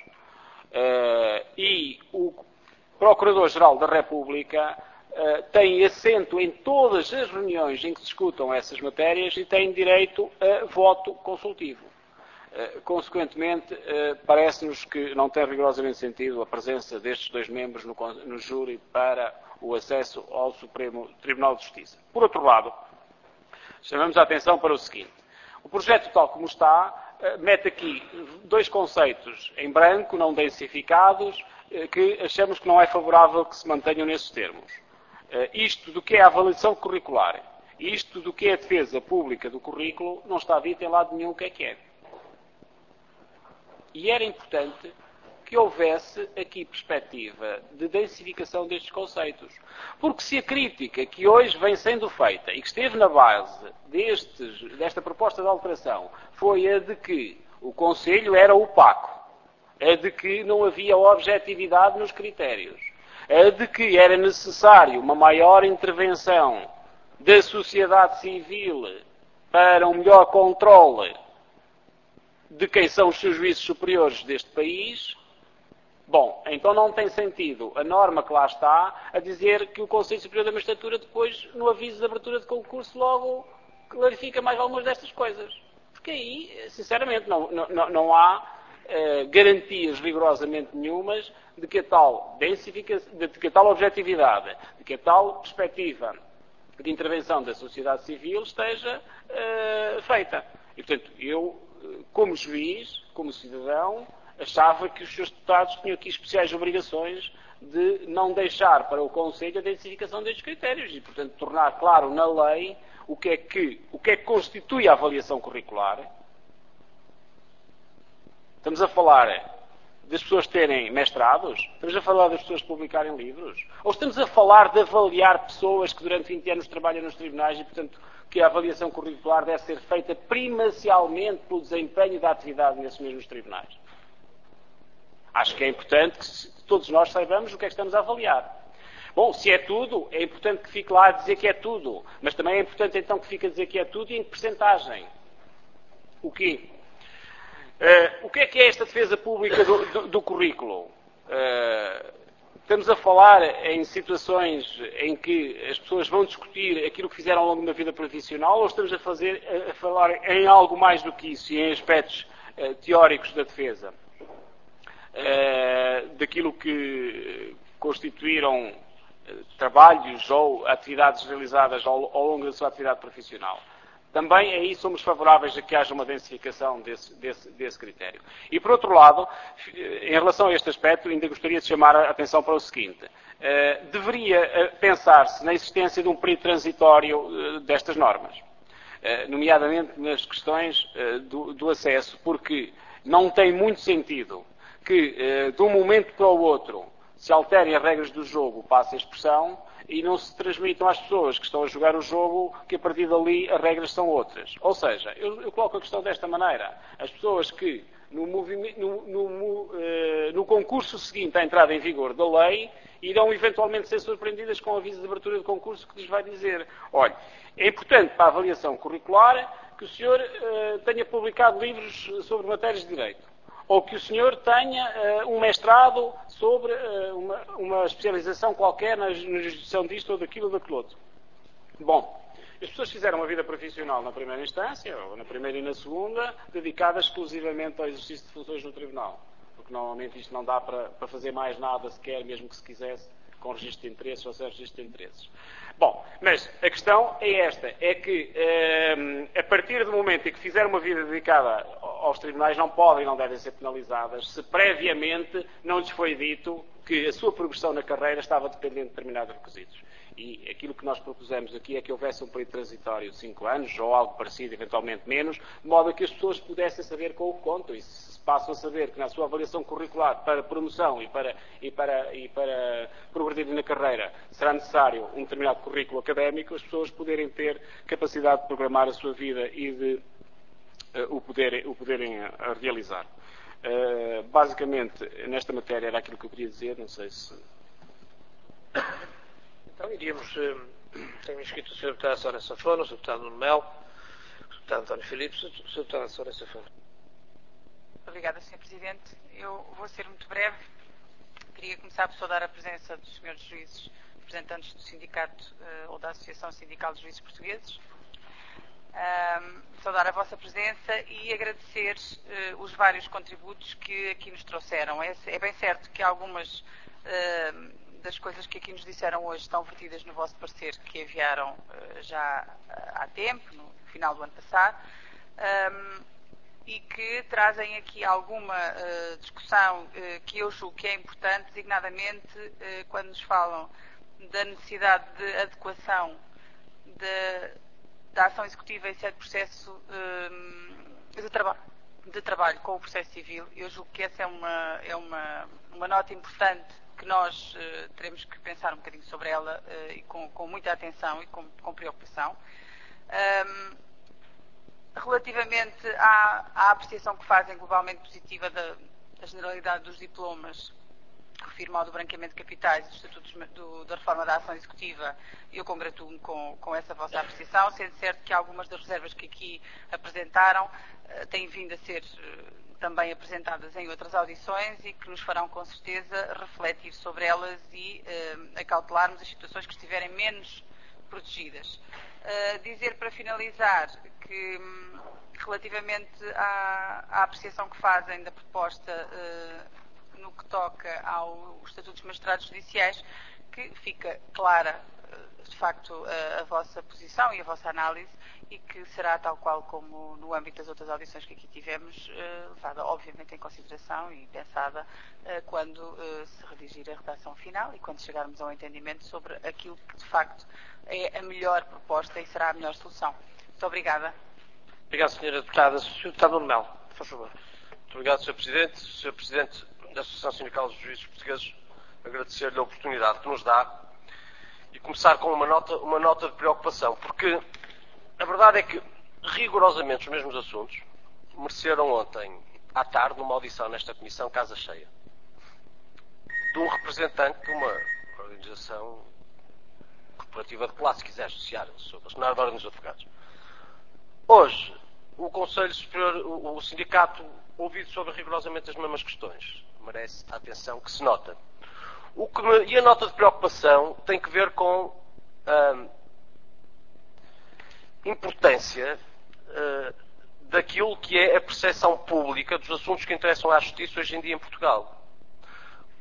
uh, e o Procurador-Geral da República uh, têm assento em todas as reuniões em que se discutam essas matérias e têm direito a voto consultivo. Uh, consequentemente, uh, parece-nos que não tem rigorosamente sentido a presença destes dois membros no, no júri para o acesso ao Supremo Tribunal de Justiça. Por outro lado, chamamos a atenção para o seguinte: o projeto, tal como está, mete aqui dois conceitos em branco, não densificados, que achamos que não é favorável que se mantenham nesses termos. Isto do que é a avaliação curricular, isto do que é a defesa pública do currículo, não está dito em lado nenhum o que é que é. E era importante que houvesse aqui perspectiva de densificação destes conceitos. Porque se a crítica que hoje vem sendo feita e que esteve na base destes, desta proposta de alteração foi a de que o Conselho era opaco, a de que não havia objetividade nos critérios, a de que era necessário uma maior intervenção da sociedade civil para um melhor controle de quem são os seus juízes superiores deste país. Bom, então não tem sentido a norma que lá está a dizer que o Conselho Superior da Magistratura depois, no aviso de abertura de concurso, logo clarifica mais algumas destas coisas. Porque aí, sinceramente, não, não, não há eh, garantias rigorosamente nenhumas de que a tal densificação, de que a tal objetividade, de que a tal perspectiva de intervenção da sociedade civil esteja eh, feita. E, portanto, eu, como juiz, como cidadão, achava que os seus deputados tinham aqui especiais obrigações de não deixar para o Conselho a densificação destes critérios e, portanto, tornar claro na lei o que é que, o que, é que constitui a avaliação curricular. Estamos a falar das pessoas terem mestrados? Estamos a falar das pessoas publicarem livros? Ou estamos a falar de avaliar pessoas que durante vinte anos trabalham nos tribunais e, portanto, que a avaliação curricular deve ser feita primacialmente pelo desempenho da atividade nesses mesmos tribunais? Acho que é importante que todos nós saibamos o que é que estamos a avaliar. Bom, se é tudo, é importante que fique lá a dizer que é tudo. Mas também é importante então que fique a dizer que é tudo e em que percentagem. O quê? Uh, o que é que é esta defesa pública do, do, do currículo? Uh, estamos a falar em situações em que as pessoas vão discutir aquilo que fizeram ao longo da vida profissional ou estamos a, fazer, a falar em algo mais do que isso e em aspectos uh, teóricos da defesa? uh, daquilo que constituíram trabalhos ou atividades realizadas ao, ao longo da sua atividade profissional. Também aí somos favoráveis a que haja uma densificação desse, desse, desse critério. E, por outro lado, em relação a este aspecto, ainda gostaria de chamar a atenção para o seguinte. Uh, deveria uh, pensar-se na existência de um período transitório uh, destas normas, uh, nomeadamente nas questões uh, do, do acesso, porque não tem muito sentido que, uh, de um momento para o outro, se alterem as regras do jogo, passa a expressão, e não se transmitam às pessoas que estão a jogar o jogo que a partir dali as regras são outras. Ou seja, eu, eu coloco a questão desta maneira. As pessoas que no, no, no, uh, no concurso seguinte à entrada em vigor da lei irão eventualmente ser surpreendidas com o aviso de abertura de concurso que lhes vai dizer: olha, é importante para a avaliação curricular que o senhor uh, tenha publicado livros sobre matérias de direito. Ou que o senhor tenha uh, um mestrado sobre uh, uma, uma especialização qualquer na, na jurisdição disto ou daquilo ou daquilo outro. Bom, as pessoas fizeram uma vida profissional na primeira instância, ou na primeira e na segunda, dedicada exclusivamente ao exercício de funções no tribunal. Porque normalmente isto não dá para, para fazer mais nada sequer, mesmo que se quisesse, com registro de interesses ou sem registro de interesses. Bom, mas a questão é esta, é que eh, a partir do momento em que fizer uma vida dedicada aos tribunais, não podem e não devem ser penalizadas se previamente não lhes foi dito que a sua progressão na carreira estava dependente de determinados requisitos. E aquilo que nós propusemos aqui é que houvesse um período transitório de cinco anos, ou algo parecido, eventualmente menos, de modo a que as pessoas pudessem saber com o que contam. E se passam a saber que na sua avaliação curricular para promoção e para, e para, e para progredir na carreira será necessário um determinado currículo académico, as pessoas poderem ter capacidade de programar a sua vida e de uh, o, poderem, o poderem uh, realizar. Uh, basicamente, nesta matéria era aquilo que eu queria dizer, não sei se... Então iríamos, eh, tenho inscrito o senhor Deputado Sónia Safona, o senhor Deputado Nuno Melo, o senhor Deputado António Filipe, o senhor Deputado Sónia Safona. Obrigada, senhor Presidente. Eu vou ser muito breve. Queria começar por saudar a presença dos senhores juízes, representantes do Sindicato uh, ou da Associação Sindical de Juízes Portugueses. Um, saudar a vossa presença e agradecer uh, os vários contributos que aqui nos trouxeram. É, é bem certo que algumas uh, das coisas que aqui nos disseram hoje estão vertidas no vosso parecer que enviaram uh, já uh, há tempo, no final do ano passado, um, e que trazem aqui alguma uh, discussão uh, que eu julgo que é importante, designadamente uh, quando nos falam da necessidade de adequação de, da ação executiva em sede de processo uh, de, traba de trabalho com o processo civil. Eu julgo que essa é uma, é uma, uma nota importante que nós uh, teremos que pensar um bocadinho sobre ela uh, e com, com muita atenção e com, com preocupação. Um, relativamente à, à apreciação que fazem globalmente positiva da, da generalidade dos diplomas, refiro-me ao do branqueamento de capitais e dos estatutos do, da reforma da ação executiva, eu congratulo-me com, com essa vossa apreciação, sendo certo que algumas das reservas que aqui apresentaram uh, têm vindo a ser uh, também apresentadas em outras audições e que nos farão com certeza refletir sobre elas e uh, acautelarmos as situações que estiverem menos protegidas. Uh, dizer para finalizar que um, relativamente à, à apreciação que fazem da proposta uh, no que toca ao Estatuto dos Magistrados Judiciais, que fica clara uh, de facto uh, a vossa posição e a vossa análise e que será tal qual como no âmbito das outras audições que aqui tivemos, uh, levada obviamente em consideração e pensada uh, quando uh, se redigir a redação final e quando chegarmos a um entendimento sobre aquilo que de facto é a melhor proposta e será a melhor solução. Muito obrigada. Obrigado, senhora Deputada. senhor Deputado Nuno Melo, por favor. Muito obrigado, senhor Presidente. senhor Presidente da Associação Sindical dos Juízes Portugueses, agradecer-lhe a oportunidade que nos dá e começar com uma nota, uma nota de preocupação, porque a verdade é que rigorosamente os mesmos assuntos mereceram ontem à tarde uma audição nesta Comissão casa cheia de um representante de uma organização corporativa de classe, se quiser associar, sobre a Secretaria da Ordem dos Advogados. Hoje, o Conselho Superior, o, o sindicato, ouvido sobre rigorosamente as mesmas questões. Merece a atenção que se nota. O que me, e a nota de preocupação tem que ver com a importância uh, daquilo que é a percepção pública dos assuntos que interessam à justiça hoje em dia em Portugal.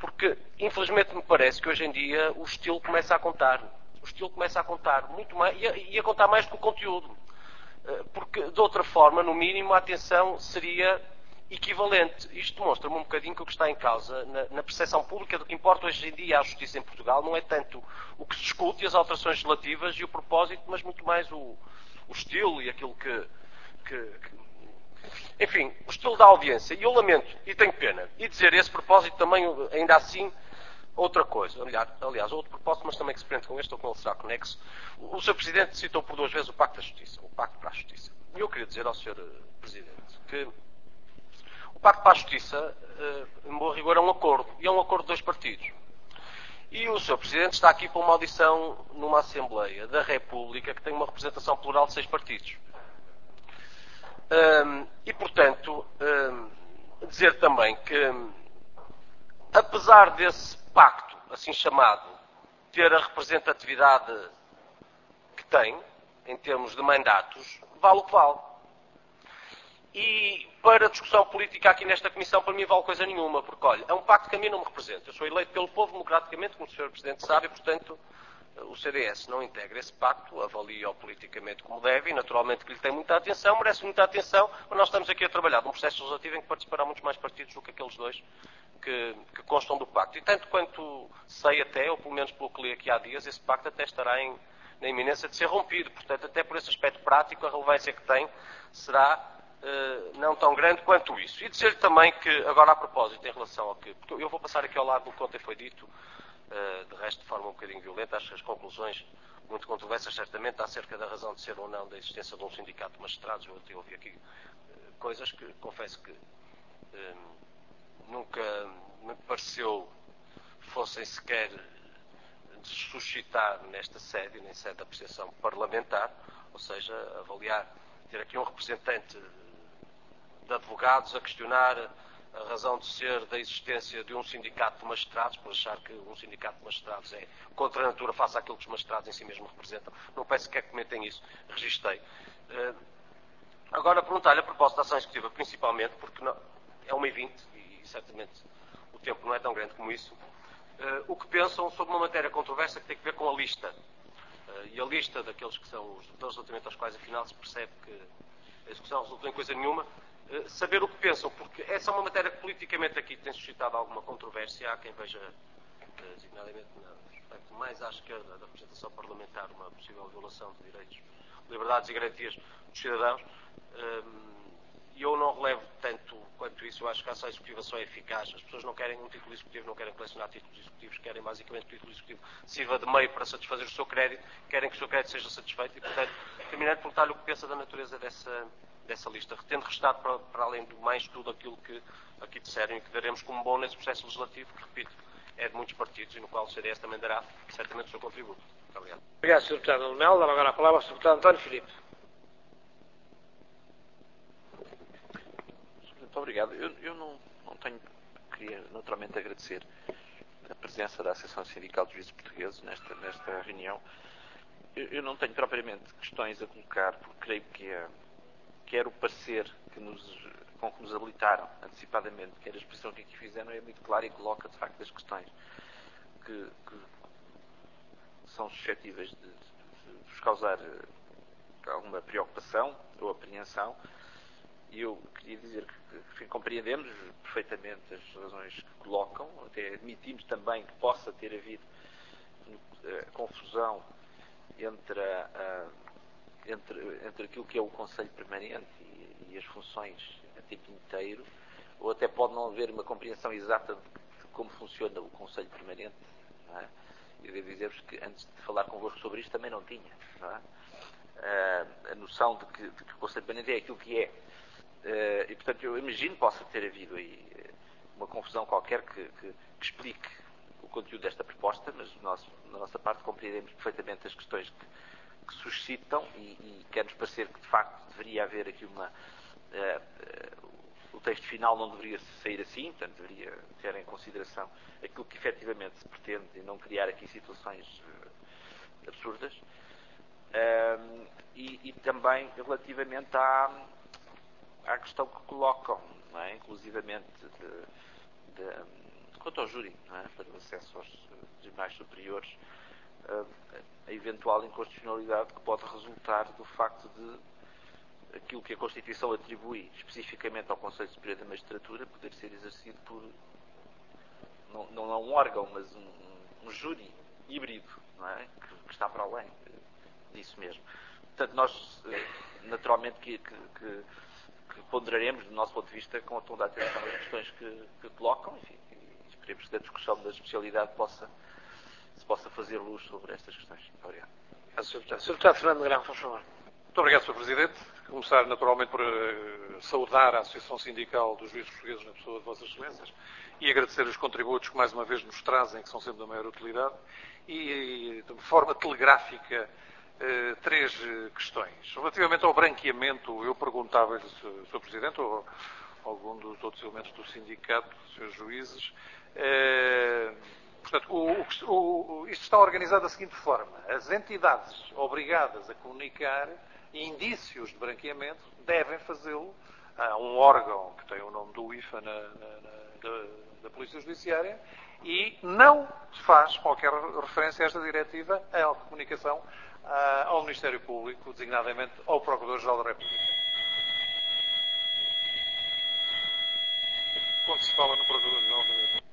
Porque, infelizmente, me parece que hoje em dia o estilo começa a contar. O estilo começa a contar muito mais, e a, e a contar mais que o conteúdo. Porque, de outra forma, no mínimo, a atenção seria equivalente. Isto demonstra-me um bocadinho que o que está em causa na, na percepção pública do que importa hoje em dia à justiça em Portugal não é tanto o que se discute e as alterações legislativas e o propósito, mas muito mais o, o estilo e aquilo que, que, que... Enfim, o estilo da audiência. E eu lamento, e tenho pena. E dizer esse propósito também, ainda assim, outra coisa. Aliás, aliás, outro propósito, mas também que se prende com este ou com ele será conexo. O, o senhor Presidente citou por duas vezes o Pacto da Justiça. O Pacto para a Justiça. E eu queria dizer ao senhor Presidente que o Pacto para a Justiça, em bom rigor, é um acordo. E é um acordo de dois partidos. E o senhor Presidente está aqui para uma audição numa Assembleia da República que tem uma representação plural de seis partidos. Hum, e, portanto, hum, dizer também que, apesar desse pacto, assim chamado, ter a representatividade que tem, em termos de mandatos, vale o que vale. E para a discussão política aqui nesta Comissão, para mim vale coisa nenhuma, porque, olha, é um pacto que a mim não me representa. Eu sou eleito pelo povo democraticamente, como o senhor Presidente sabe, e, portanto, o C D S não integra esse pacto, avalia-o politicamente como deve, e naturalmente que lhe tem muita atenção, merece muita atenção, mas nós estamos aqui a trabalhar num processo legislativo em que participarão muitos mais partidos do que aqueles dois que, que constam do pacto. E tanto quanto sei até, ou pelo menos pelo que li aqui há dias, esse pacto até estará em, na iminência de ser rompido. Portanto, até por esse aspecto prático, a relevância que tem será Uh, não tão grande quanto isso. E dizer também que, agora a propósito, em relação ao que... Porque eu vou passar aqui ao lado do que ontem foi dito, uh, de resto de forma um bocadinho violenta, acho que as conclusões muito controversas, certamente, acerca da razão de ser ou não da existência de um sindicato de magistrados. Eu até ouvi aqui uh, coisas que, confesso que uh, nunca me pareceu fossem sequer de suscitar nesta sede, nem sede de apreciação parlamentar, ou seja, avaliar, ter aqui um representante de advogados a questionar a razão de ser da existência de um sindicato de magistrados, por achar que um sindicato de magistrados é contra a natura face àquilo que os magistrados em si mesmos representam. Não peço sequer que comentem isso, registrei. Agora, perguntar-lhe a propósito da ação executiva, principalmente, porque não, é uma e vinte e certamente o tempo não é tão grande como isso, o que pensam sobre uma matéria controversa que tem a ver com a lista. E a lista daqueles que são os detentores relativamente aos quais, afinal, se percebe que a execução resultou em coisa nenhuma, saber o que pensam, porque essa é uma matéria que politicamente aqui tem suscitado alguma controvérsia. Há quem veja, designadamente no aspecto mais à esquerda da representação parlamentar, uma possível violação de direitos, liberdades e garantias dos cidadãos. E eu não relevo tanto quanto isso. Eu acho que a ação executiva só é eficaz. As pessoas não querem um título executivo, não querem colecionar títulos executivos, querem basicamente que o título executivo sirva de meio para satisfazer o seu crédito, querem que o seu crédito seja satisfeito e, portanto, terminando por perguntar-lhe o que pensa da natureza dessa, dessa lista, tendo restado para, para além do mais tudo aquilo que aqui disseram e que daremos como bom nesse processo legislativo, que, repito, é de muitos partidos e no qual o C D S também dará certamente o seu contributo. Muito obrigado. Obrigado, senhor Deputado Melo. Dá agora a palavra ao senhor Deputado António Filipe. Muito obrigado. Eu, eu não, não tenho, queria naturalmente agradecer a presença da Associação Sindical dos Juízes Portugueses nesta, nesta reunião. Eu, eu não tenho propriamente questões a colocar, porque creio que é, quer o parecer que nos, com que nos habilitaram antecipadamente, quer a expressão que aqui fizeram, é muito clara e coloca de facto as questões que, que são suscetíveis de, de, de vos causar alguma preocupação ou apreensão. E eu queria dizer que, que compreendemos perfeitamente as razões que colocam, até admitimos também que possa ter havido uh, confusão entre, a, a, entre, entre aquilo que é o Conselho Permanente e, e as funções a tempo inteiro, ou até pode não haver uma compreensão exata de, de como funciona o Conselho Permanente. Não é? Eu devo dizer-vos que antes de falar convosco sobre isto também não tinha. Não é? uh, a noção de que, de que o Conselho Permanente é aquilo que é. Uh, e, portanto, eu imagino que possa ter havido aí uma confusão qualquer que, que, que explique o conteúdo desta proposta, mas nós, da nossa parte, compreendemos perfeitamente as questões que, que suscitam e, e quer-nos parecer que, de facto, deveria haver aqui uma... Uh, uh, o texto final não deveria sair assim, portanto, deveria ter em consideração aquilo que efetivamente se pretende e não criar aqui situações uh, absurdas. Uh, e, e também relativamente à... à questão que colocam, não é? Inclusivamente de, de, quanto ao júri, não é? Para o acesso aos tribunais superiores, a eventual inconstitucionalidade que pode resultar do facto de aquilo que a Constituição atribui especificamente ao Conselho Superior da Magistratura poder ser exercido por, não, não é um órgão, mas um, um júri híbrido, não é? Que, que está para além disso mesmo. Portanto, nós, naturalmente, que, que, que, que ponderaremos, do nosso ponto de vista, com toda a atenção as questões que, que colocam, enfim, e esperemos que da discussão da especialidade possa, se possa fazer luz sobre estas questões. Muito obrigado. senhor Deputado Fernando Negrão, por favor. Muito obrigado, senhor Presidente. Começar, naturalmente, por uh, saudar a Associação Sindical dos Juízes Portugueses na pessoa de Vossas Excelências e agradecer os contributos que, mais uma vez, nos trazem, que são sempre da maior utilidade. E, de forma telegráfica, uh, três uh, questões. Relativamente ao branqueamento, eu perguntava-lhe, senhor Presidente, ou algum dos outros elementos do sindicato, senhores juízes, uh, portanto, o, o, o, isto está organizado da seguinte forma. As entidades obrigadas a comunicar indícios de branqueamento devem fazê-lo a um órgão que tem o nome do I F A na, na, na, da, da Polícia Judiciária e não se faz qualquer referência a esta diretiva à comunicação a, ao Ministério Público, designadamente ao Procurador-Geral da República. Quando se fala no Procurador-Geral da República.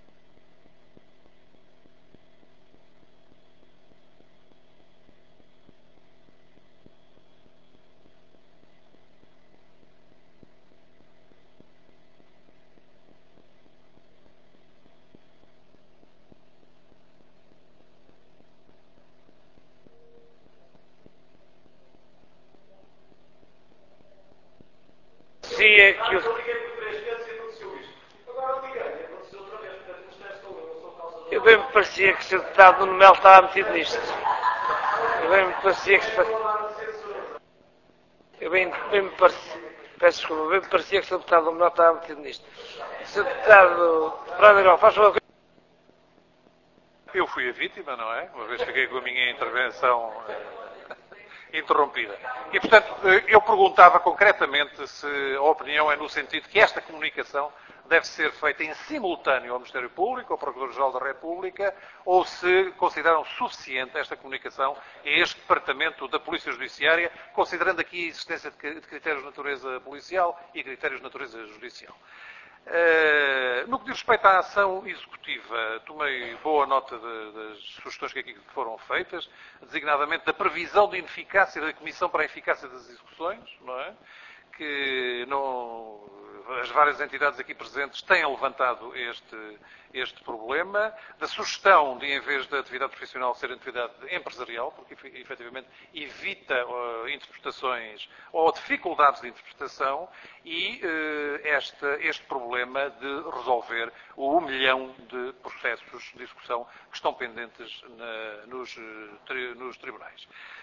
Que o... Eu bem me parecia que o senhor Deputado Nuno Melo estava metido nisto. Eu bem me parecia que... Eu bem, bem me parecia... Peço desculpa, bem me parecia que o senhor Deputado Nuno Melo estava metido nisto. O senhor Deputado Fernando Negrão, faz favor. Eu fui a vítima, não é? Uma vez fiquei com a minha intervenção interrompida. E, portanto, eu perguntava concretamente se a opinião é no sentido que esta comunicação deve ser feita em simultâneo ao Ministério Público, ao Procurador-Geral da República, ou se consideram suficiente esta comunicação a este Departamento da Polícia Judiciária, considerando aqui a existência de critérios de natureza policial e critérios de natureza judicial. Uh, no que diz respeito à ação executiva, tomei boa nota de, das sugestões que aqui foram feitas, designadamente da previsão de ineficácia da Comissão para a Eficácia das Execuções, não é? Que não, as várias entidades aqui presentes têm levantado este, este problema, da sugestão de, em vez da atividade profissional, ser atividade empresarial, porque efetivamente evita uh, interpretações ou dificuldades de interpretação e uh, este, este problema de resolver o um milhão de processos de execução que estão pendentes na, nos, tri, nos tribunais.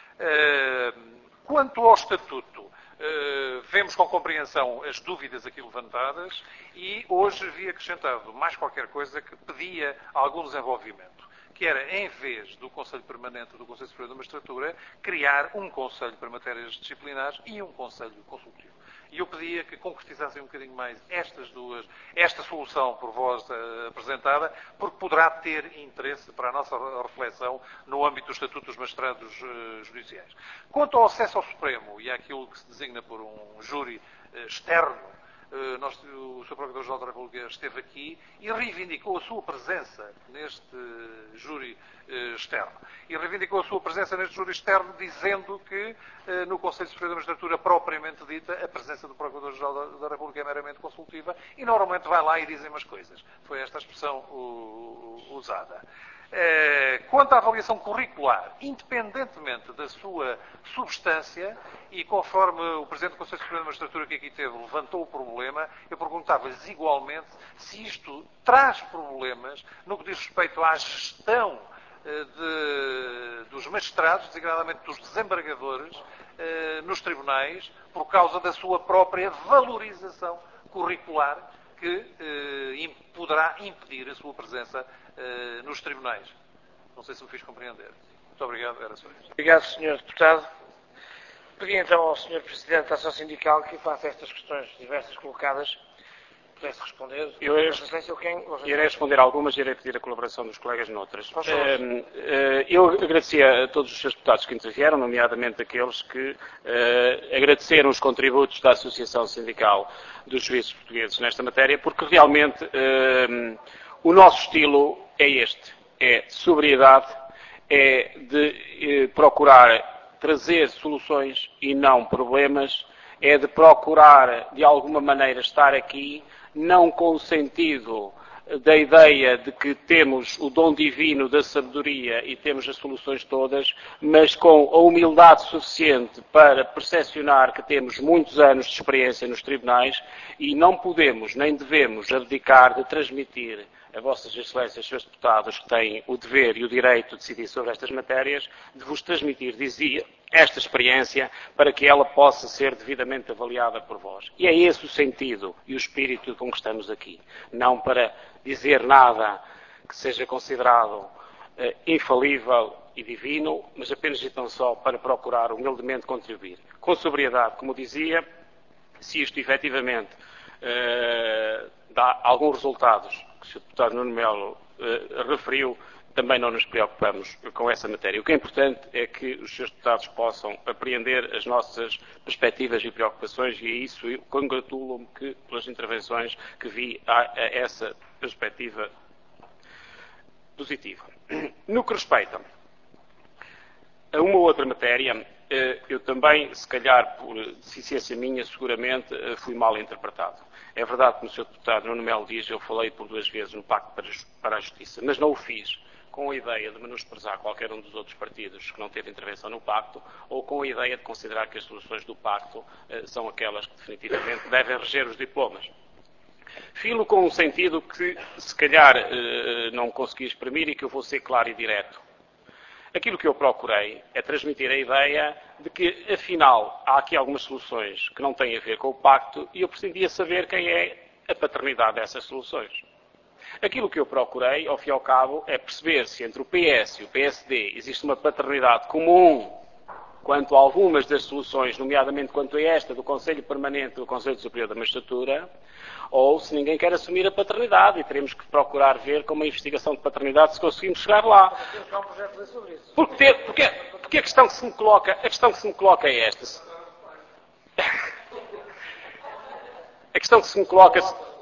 Uh, quanto ao Estatuto, Uh, vemos com compreensão as dúvidas aqui levantadas e hoje vi acrescentado mais qualquer coisa que pedia algum desenvolvimento, que era, em vez do Conselho Permanente do Conselho Superior da Magistratura, criar um Conselho para matérias disciplinares e um Conselho consultivo. E eu pedia que concretizassem um bocadinho mais estas duas, esta solução por vós uh, apresentada, porque poderá ter interesse para a nossa reflexão no âmbito do Estatuto dos Magistrados uh, Judiciais. Quanto ao acesso ao Supremo e àquilo que se designa por um júri uh, externo, uh, nós, o senhor Procurador-Geral da República esteve aqui e reivindicou a sua presença neste uh, júri uh, externo. E reivindicou a sua presença neste júri externo, dizendo que uh, no Conselho Superior da Magistratura, propriamente dita, a presença do Procurador-Geral da, da República é meramente consultiva e normalmente vai lá e dizem umas coisas. Foi esta a expressão uh, usada. Quanto à avaliação curricular, independentemente da sua substância, e conforme o Presidente do Conselho Superior da Magistratura que aqui teve levantou o problema, eu perguntava-lhes igualmente se isto traz problemas no que diz respeito à gestão de, dos magistrados, designadamente dos desembargadores, nos tribunais, por causa da sua própria valorização curricular, que eh, poderá impedir a sua presença eh, nos tribunais. Não sei se me fiz compreender. Muito obrigado, era só isso. Obrigado, senhor Deputado. Pedi então ao senhor Presidente da Associação Sindical que faça estas questões diversas colocadas pudesse responder. Eu irei, não sei se eu quem, irei responder algumas e irei pedir a colaboração dos colegas noutras. Uh, uh, eu agradecia a todos os seus deputados que intervieram, nomeadamente aqueles que uh, agradeceram os contributos da Associação Sindical dos Juízes Portugueses nesta matéria, porque realmente uh, o nosso estilo é este, é de sobriedade, é de uh, procurar trazer soluções e não problemas, é de procurar, de alguma maneira, estar aqui, não com o sentido da ideia de que temos o dom divino da sabedoria e temos as soluções todas, mas com a humildade suficiente para percepcionar que temos muitos anos de experiência nos tribunais e não podemos nem devemos abdicar de transmitir a Vossas Excelências, Senhores Deputados, que têm o dever e o direito de decidir sobre estas matérias, de vos transmitir, dizia, esta experiência para que ela possa ser devidamente avaliada por vós. E é esse o sentido e o espírito com que estamos aqui. Não para dizer nada que seja considerado uh, infalível e divino, mas apenas e tão só para procurar humildemente contribuir. Com sobriedade, como dizia, se isto efetivamente uh, dá alguns resultados que o senhor Deputado Nuno Melo uh, referiu, também não nos preocupamos com essa matéria. O que é importante é que os senhores deputados possam apreender as nossas perspectivas e preocupações e a isso eu congratulo-me que, pelas intervenções que vi, há essa perspectiva positiva. No que respeita a uma outra matéria, eu também, se calhar por deficiência minha, seguramente fui mal interpretado. É verdade que no senhor Deputado Nuno Melo Dias eu falei por duas vezes no Pacto para a Justiça, mas não o fiz com a ideia de menosprezar qualquer um dos outros partidos que não teve intervenção no Pacto, ou com a ideia de considerar que as soluções do Pacto uh, são aquelas que definitivamente devem reger os diplomas. Filo com um sentido que, se calhar, uh, não consegui exprimir e que eu vou ser claro e direto. Aquilo que eu procurei é transmitir a ideia de que, afinal, há aqui algumas soluções que não têm a ver com o Pacto e eu pretendia saber quem é a paternidade dessas soluções. Aquilo que eu procurei, ao fim e ao cabo, é perceber se entre o P S e o P S D existe uma paternidade comum quanto a algumas das soluções, nomeadamente quanto a esta do Conselho Permanente do Conselho Superior da Magistratura, ou se ninguém quer assumir a paternidade e teremos que procurar ver com uma investigação de paternidade se conseguimos chegar lá. Porque, porque, porque a questão que se me coloca, a questão que se me coloca é esta. A questão que se me coloca...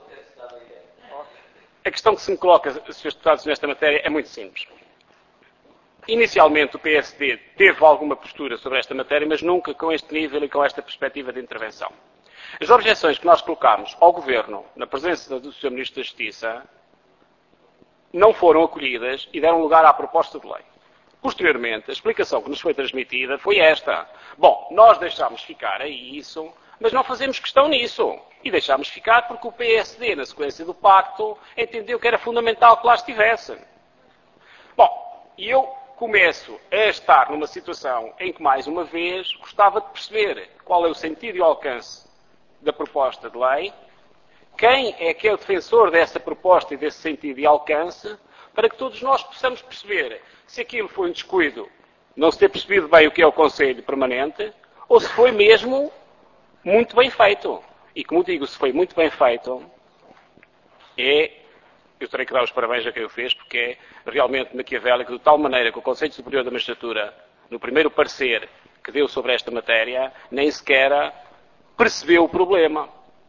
A questão que se me coloca, senhores deputados, nesta matéria é muito simples. Inicialmente o P S D teve alguma postura sobre esta matéria, mas nunca com este nível e com esta perspectiva de intervenção. As objeções que nós colocámos ao Governo, na presença do senhor Ministro da Justiça, não foram acolhidas e deram lugar à proposta de lei. Posteriormente, a explicação que nos foi transmitida foi esta. Bom, nós deixámos ficar a isso, mas não fazemos questão nisso. E deixámos ficar porque o P S D, na sequência do Pacto, entendeu que era fundamental que lá estivesse. Bom, e eu começo a estar numa situação em que, mais uma vez, gostava de perceber qual é o sentido e o alcance da proposta de lei, quem é que é o defensor dessa proposta e desse sentido e alcance, para que todos nós possamos perceber se aquilo foi um descuido, não se ter percebido bem o que é o Conselho Permanente, ou se foi mesmo muito bem feito. E, como digo, se foi muito bem feito, é, eu terei que dar os parabéns a quem o fez, porque é realmente maquiavélico, de tal maneira que o Conselho Superior da Magistratura, no primeiro parecer que deu sobre esta matéria, nem sequer percebeu o problema.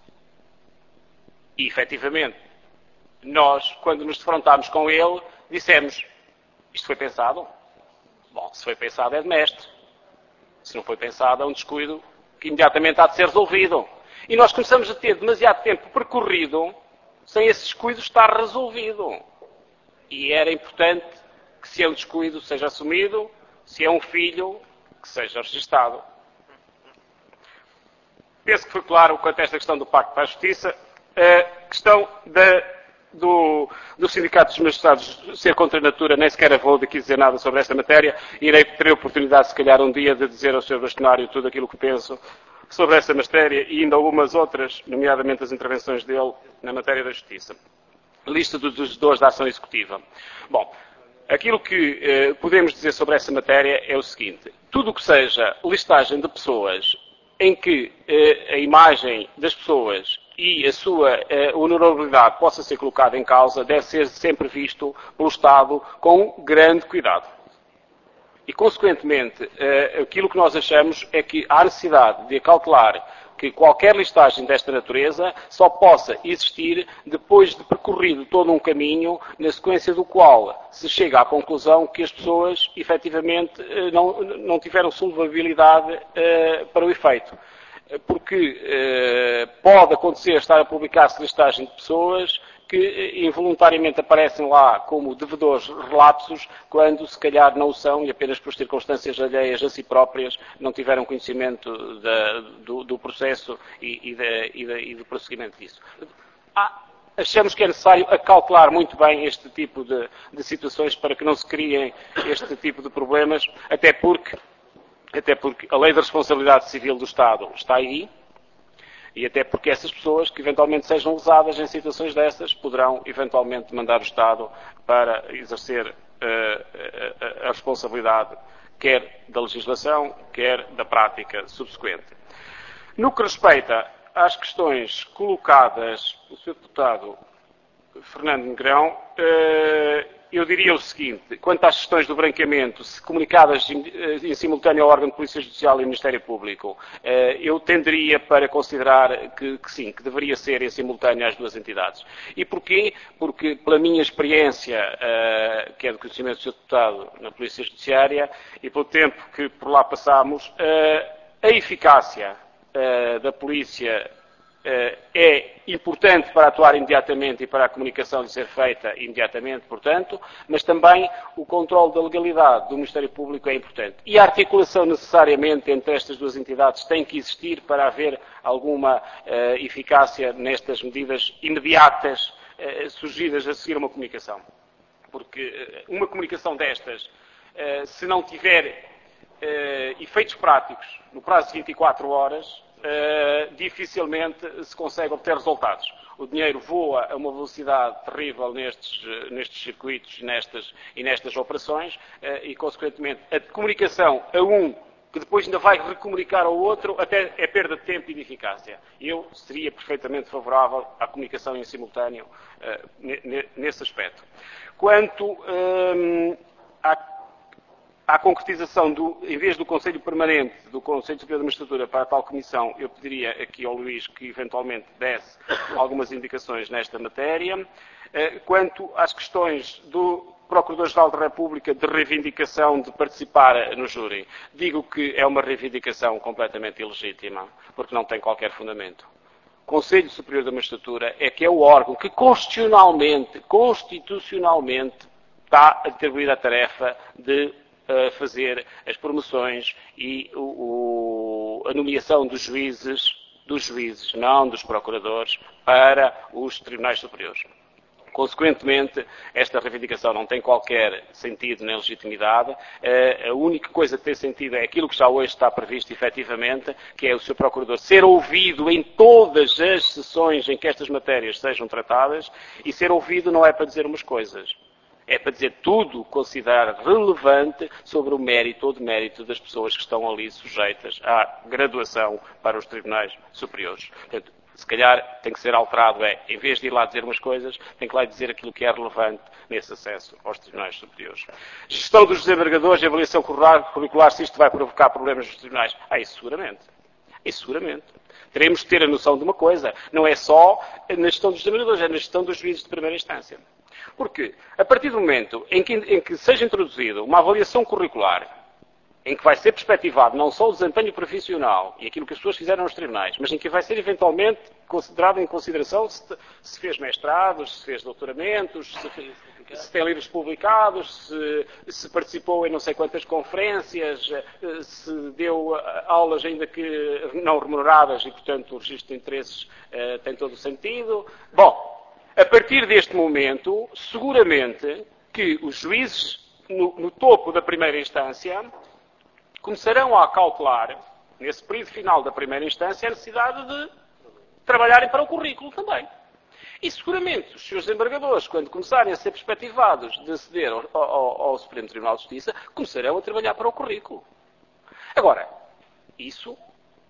E, efetivamente, nós, quando nos defrontámos com ele, dissemos, isto foi pensado? Bom, se foi pensado é de mestre. Se não foi pensado é um descuido que imediatamente há de ser resolvido. E nós começamos a ter demasiado tempo percorrido sem esse descuido estar resolvido. E era importante que, se é um descuido, seja assumido, se é um filho, que seja registado. Penso que foi claro quanto a esta questão do Pacto para a Justiça. A questão da, do, do Sindicato dos Magistrados ser contra a natura, nem sequer vou daqui dizer nada sobre esta matéria. Irei ter a oportunidade, se calhar, um dia de dizer ao senhor Bastonário tudo aquilo que penso sobre esta matéria e ainda algumas outras, nomeadamente as intervenções dele na matéria da Justiça. Lista dos decisores da ação executiva. Bom, aquilo que eh, podemos dizer sobre essa matéria é o seguinte. Tudo o que seja listagem de pessoas em que eh, a imagem das pessoas e a sua eh, honorabilidade possa ser colocada em causa, deve ser sempre visto pelo Estado com grande cuidado. E, consequentemente, eh, aquilo que nós achamos é que há necessidade de acautelar que qualquer listagem desta natureza só possa existir depois de percorrido todo um caminho, na sequência do qual se chega à conclusão que as pessoas, efetivamente, eh, não, não tiveram solvabilidade eh, para o efeito. Porque eh, pode acontecer estar a publicar-se listagem de pessoas que involuntariamente aparecem lá como devedores relapsos, quando se calhar não o são e apenas por circunstâncias alheias a si próprias não tiveram conhecimento da, do, do processo e, e, da, e, da, e do prosseguimento disso. Ah, achamos que é necessário acautelar muito bem este tipo de, de situações para que não se criem este tipo de problemas, até porque, até porque a lei da responsabilidade civil do Estado está aí, e até porque essas pessoas que eventualmente sejam lesadas em situações dessas poderão eventualmente mandar o Estado para exercer uh, a, a responsabilidade quer da legislação, quer da prática subsequente. No que respeita às questões colocadas pelo senhor Deputado Fernando Negrão, uh, eu diria o seguinte: quanto às questões do branqueamento, se comunicadas em, em simultâneo ao órgão de Polícia Judicial e Ministério Público, eu tenderia para considerar que, que sim, que deveria ser em simultâneo às duas entidades. E porquê? Porque, pela minha experiência, que é do conhecimento do senhor Deputado na Polícia Judiciária, e pelo tempo que por lá passámos, a eficácia da Polícia é importante para atuar imediatamente e para a comunicação lhe ser feita imediatamente, portanto, mas também o controle da legalidade do Ministério Público é importante. E a articulação necessariamente entre estas duas entidades tem que existir para haver alguma uh, eficácia nestas medidas imediatas uh, surgidas a seguir uma comunicação. Porque uh, uma comunicação destas, uh, se não tiver uh, efeitos práticos no prazo de vinte e quatro horas, Uh, dificilmente se consegue obter resultados. O dinheiro voa a uma velocidade terrível nestes, uh, nestes circuitos nestas, e nestas operações uh, e, consequentemente, a comunicação a um que depois ainda vai recomunicar ao outro até é perda de tempo e de eficácia. Eu seria perfeitamente favorável à comunicação em simultâneo uh, nesse aspecto. Quanto uh, à À concretização, do, em vez do Conselho Permanente, do Conselho Superior de Magistratura para a tal comissão, eu pediria aqui ao Luís que eventualmente desse algumas indicações nesta matéria. Quanto às questões do Procurador-Geral da República de reivindicação de participar no júri, digo que é uma reivindicação completamente ilegítima, porque não tem qualquer fundamento. O Conselho Superior da Magistratura é que é o órgão que constitucionalmente, constitucionalmente está atribuído a tarefa de a fazer as promoções e o, o, a nomeação dos juízes, dos juízes, não dos procuradores, para os tribunais superiores. Consequentemente, esta reivindicação não tem qualquer sentido nem legitimidade. A única coisa que tem sentido é aquilo que já hoje está previsto, efetivamente, que é o seu procurador ser ouvido em todas as sessões em que estas matérias sejam tratadas, e ser ouvido não é para dizer umas coisas. É para dizer tudo o que considerar relevante sobre o mérito ou demérito das pessoas que estão ali sujeitas à graduação para os tribunais superiores. Portanto, se calhar tem que ser alterado, é, em vez de ir lá dizer umas coisas, tem que lá dizer aquilo que é relevante nesse acesso aos tribunais superiores. Gestão dos desembargadores e avaliação curricular, se isto vai provocar problemas nos tribunais. Ah, isso seguramente. Isso seguramente. Teremos que ter a noção de uma coisa. Não é só na gestão dos desembargadores, é na gestão dos juízes de primeira instância. Porque, a partir do momento em que, em que seja introduzida uma avaliação curricular, em que vai ser perspectivado não só o desempenho profissional e aquilo que as pessoas fizeram nos tribunais, mas em que vai ser eventualmente considerado em consideração se, se fez mestrados, se fez doutoramentos, se, se tem livros publicados, se, se participou em não sei quantas conferências, se deu aulas ainda que não remuneradas e, portanto, o registro de interesses uh, tem todo o sentido. Bom, a partir deste momento, seguramente que os juízes no, no topo da primeira instância começarão a cautelar, nesse período final da primeira instância, a necessidade de trabalharem para o currículo também. E seguramente os seus desembargadores, quando começarem a ser perspectivados de aceder ao, ao, ao Supremo Tribunal de Justiça, começarão a trabalhar para o currículo. Agora, isso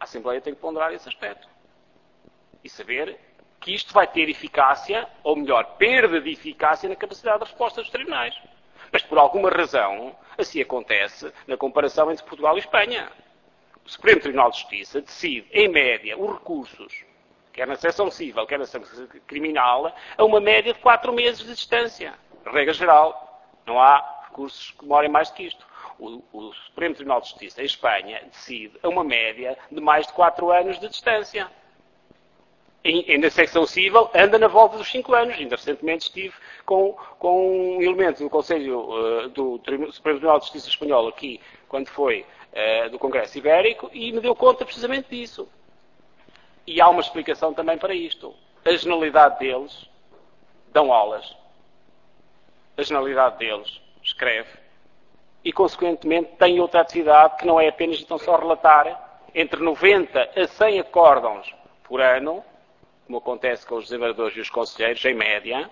A Assembleia tem que ponderar esse aspecto. E saber que isto vai ter eficácia, ou melhor, perda de eficácia na capacidade de resposta dos tribunais. Mas por alguma razão, assim acontece na comparação entre Portugal e Espanha. O Supremo Tribunal de Justiça decide, em média, os recursos, quer na seção civil, quer na seção criminal, a uma média de quatro meses de distância. Regra geral, não há recursos que demorem mais do que isto. O, o Supremo Tribunal de Justiça, em Espanha, decide a uma média de mais de quatro anos de distância. E, na secção civil, anda na volta dos cinco anos. Ainda recentemente estive com, com um elemento do Conselho uh, do Supremo Tribunal de Justiça Espanhol aqui, quando foi uh, do Congresso Ibérico, e me deu conta precisamente disso. E há uma explicação também para isto. A generalidade deles dão aulas. A generalidade deles escreve. E, consequentemente, tem outra atividade que não é apenas então só relatar entre noventa a cem acórdãos por ano, como acontece com os desembargadores e os conselheiros, em média,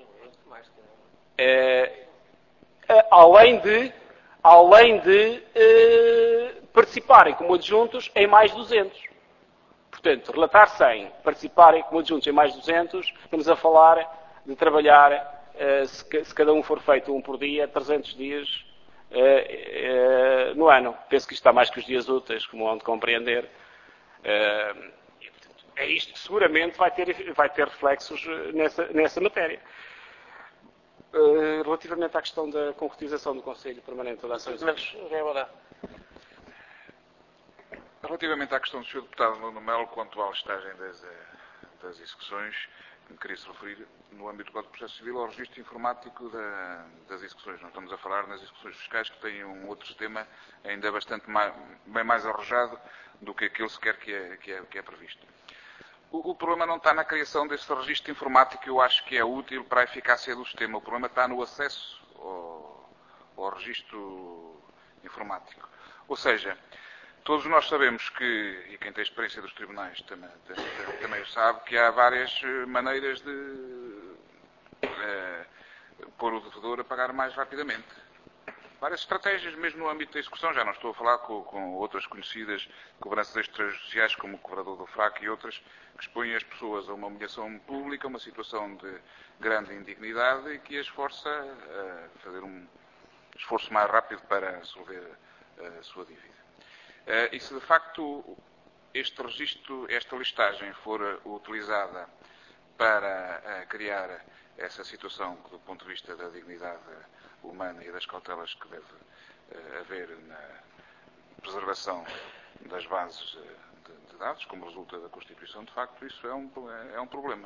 é, é, além de, além de é, participarem como adjuntos em mais de duzentos. Portanto, relatar cem, participarem como adjuntos em mais de duzentos, estamos a falar de trabalhar, é, se, se cada um for feito um por dia, trezentos dias é, é, no ano. Penso que isto está mais que os dias úteis, como hão de compreender. É, É isto que seguramente vai ter, vai ter reflexos nessa, nessa matéria. Uh, relativamente à questão da concretização do Conselho Permanente da Ação Executiva. Relativamente à questão do senhor Deputado Nuno Melo, quanto à listagem das, das execuções, queria-se referir, no âmbito do Código de Processo Civil, ao registro informático da, das execuções. Não estamos a falar nas execuções fiscais, que têm um outro sistema ainda bastante mais, bem mais arrojado do que aquele sequer que é, que é, que é previsto. O, o problema não está na criação desse registro informático, que eu acho que é útil para a eficácia do sistema. O problema está no acesso ao, ao registro informático. Ou seja, todos nós sabemos que, e quem tem experiência dos tribunais também, também, também o sabe, que há várias maneiras de é, pôr o devedor a pagar mais rapidamente. Várias estratégias, mesmo no âmbito da execução. Já não estou a falar com, com outras conhecidas cobranças extrajudiciais, como o cobrador do fraco e outras, que expõem as pessoas a uma humilhação pública, uma situação de grande indignidade e que as força a fazer um esforço mais rápido para resolver a sua dívida. E se de facto este registro, esta listagem for utilizada para criar essa situação do ponto de vista da dignidade humana e das cautelas que deve uh, haver na preservação das bases de, de dados, como resulta da Constituição, de facto, isso é um, é um problema.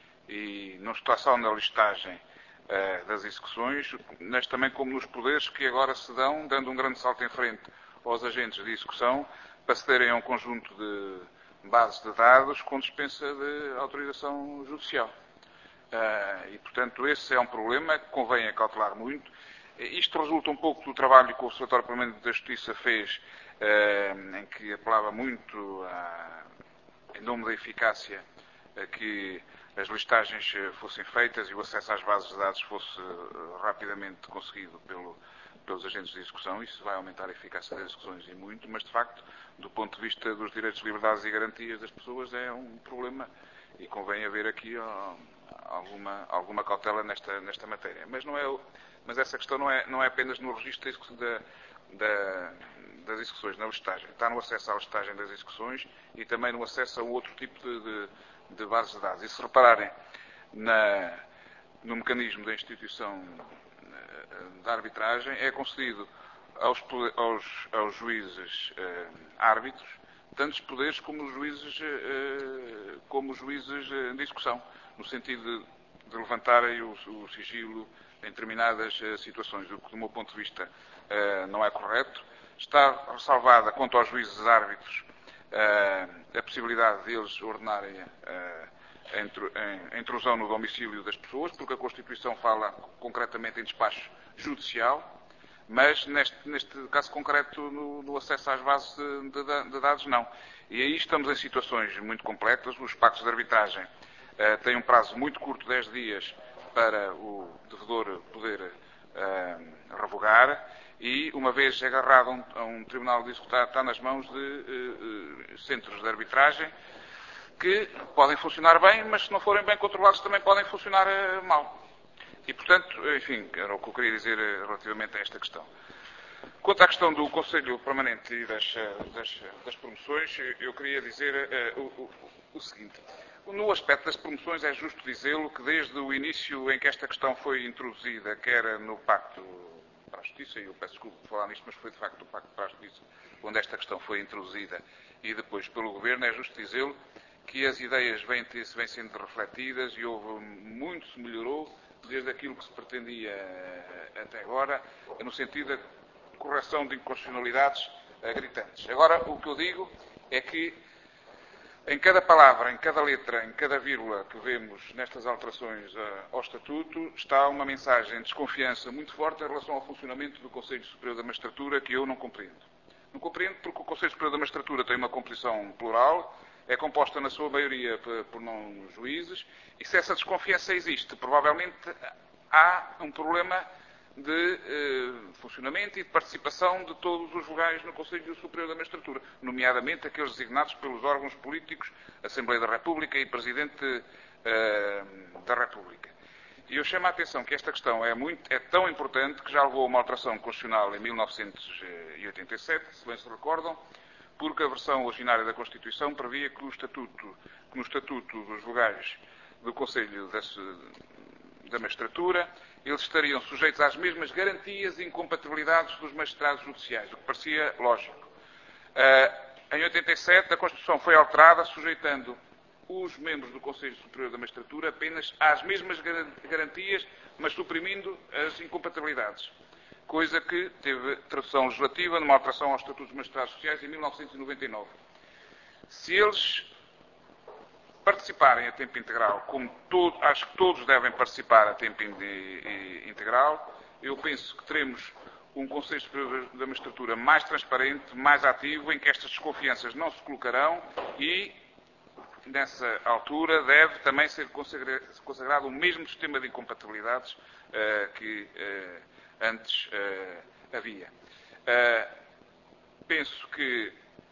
E não está só na listagem uh, das execuções, mas também como nos poderes que agora se dão, dando um grande salto em frente aos agentes de execução, para cederem a um conjunto de bases de dados com dispensa de autorização judicial. Uh, e, portanto, esse é um problema que convém acautelar muito. Isto resulta um pouco do trabalho que o Observatório Permanente da Justiça fez, uh, em que apelava muito, a, em nome da eficácia, a que as listagens fossem feitas e o acesso às bases de dados fosse uh, rapidamente conseguido pelo, pelos agentes de execução. Isso vai aumentar a eficácia das execuções e muito, mas, de facto, do ponto de vista dos direitos, liberdades e garantias das pessoas, é um problema e convém haver aqui uh, alguma, alguma cautela nesta, nesta matéria. Mas, não é, mas essa questão não é, não é apenas no registro da, da, das execuções, na listagem. Está no acesso à listagem das execuções e também no acesso a um outro tipo de, de, de bases de dados. E se repararem na, no mecanismo da instituição da arbitragem, é concedido aos, aos, aos juízes eh, árbitros tantos poderes como os juízes, eh, como os juízes de execução, no sentido de, de levantarem o, o sigilo em determinadas eh, situações, o que, do meu ponto de vista, eh, não é correto. Está ressalvada, quanto aos juízes árbitros, eh, a possibilidade deles ordenarem eh, a intrusão no domicílio das pessoas, porque a Constituição fala concretamente em despacho judicial, mas neste, neste caso concreto no, no acesso às bases de, de, de dados não. E aí estamos em situações muito complexas. Os pactos de arbitragem uh, têm um prazo muito curto, dez dias, para o devedor poder uh, revogar, e, uma vez agarrado a um, a um tribunal disso, está, está nas mãos de uh, uh, centros de arbitragem que podem funcionar bem, mas se não forem bem controlados também podem funcionar uh, mal. E, portanto, enfim, era o que eu queria dizer uh, relativamente a esta questão. Quanto à questão do Conselho Permanente e das, das, das promoções, eu queria dizer uh, o, o, o seguinte. No aspecto das promoções é justo dizê-lo que desde o início em que esta questão foi introduzida, quer no Pacto para a Justiça, e eu peço desculpa por falar nisto, mas foi de facto o Pacto para a Justiça onde esta questão foi introduzida, e depois pelo Governo, é justo dizê-lo que as ideias vêm, vêm sendo refletidas e houve muito se melhorou desde aquilo que se pretendia até agora, no sentido da correção de inconstitucionalidades gritantes. Agora, o que eu digo é que em cada palavra, em cada letra, em cada vírgula que vemos nestas alterações uh, ao Estatuto, está uma mensagem de desconfiança muito forte em relação ao funcionamento do Conselho Superior da Magistratura que eu não compreendo. Não compreendo porque o Conselho Superior da Magistratura tem uma composição plural, é composta na sua maioria por, por não juízes, e se essa desconfiança existe, provavelmente há um problema de eh, funcionamento e de participação de todos os vogais no Conselho Superior da Magistratura, nomeadamente aqueles designados pelos órgãos políticos, Assembleia da República e Presidente eh, da República. E eu chamo a atenção que esta questão é, muito, é tão importante que já levou a uma alteração constitucional em mil novecentos e oitenta e sete, se bem se recordam, porque a versão originária da Constituição previa que, o estatuto, que no Estatuto dos vogais do Conselho da, da Magistratura eles estariam sujeitos às mesmas garantias e incompatibilidades dos magistrados judiciais, o que parecia lógico. Uh, em oitenta e sete, a Constituição foi alterada, sujeitando os membros do Conselho Superior da Magistratura apenas às mesmas garantias, mas suprimindo as incompatibilidades. Coisa que teve tradução legislativa numa alteração aos Estatutos dos Magistrados Sociais em mil novecentos e noventa e nove. Se eles participarem a tempo integral, como todo, acho que todos devem participar a tempo integral, eu penso que teremos um Conselho Superior da Magistratura mais transparente, mais ativo, em que estas desconfianças não se colocarão e, nessa altura, deve também ser consagrado o mesmo sistema de incompatibilidades uh, que uh, antes uh, havia. Uh, penso que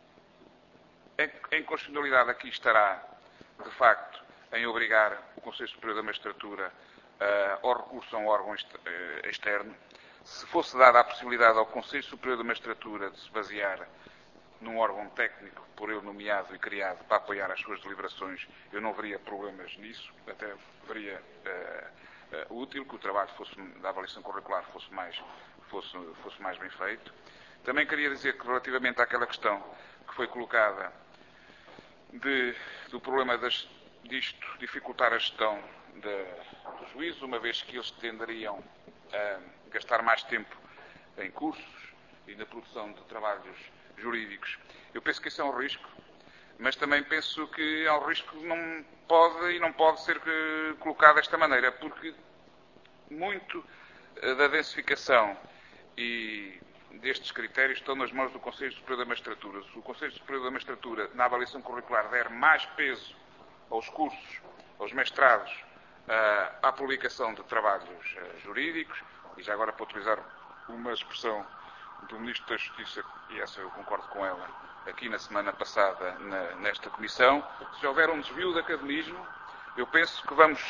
a inconstitucionalidade aqui estará, de facto, em obrigar o Conselho Superior da Magistratura uh, ao recurso a um órgão externo. Se fosse dada a possibilidade ao Conselho Superior da Magistratura de se basear num órgão técnico por ele nomeado e criado para apoiar as suas deliberações, eu não veria problemas nisso, até veria uh, uh, útil que o trabalho fosse, da avaliação curricular fosse mais, fosse, fosse mais bem feito. Também queria dizer que, relativamente àquela questão que foi colocada de, do problema das, disto dificultar a gestão de, dos juízes, uma vez que eles tenderiam a gastar mais tempo em cursos e na produção de trabalhos jurídicos. Eu penso que isso é um risco, mas também penso que é um risco que não pode e não pode ser colocado desta maneira, porque muito da densificação e destes critérios estão nas mãos do Conselho Superior da Magistratura. Se o Conselho Superior da Magistratura, na avaliação curricular, der mais peso aos cursos, aos mestrados, à publicação de trabalhos jurídicos, e já agora para utilizar uma expressão do Ministro da Justiça, e essa eu concordo com ela, aqui na semana passada, na, nesta Comissão, se houver um desvio de academismo, eu penso que vamos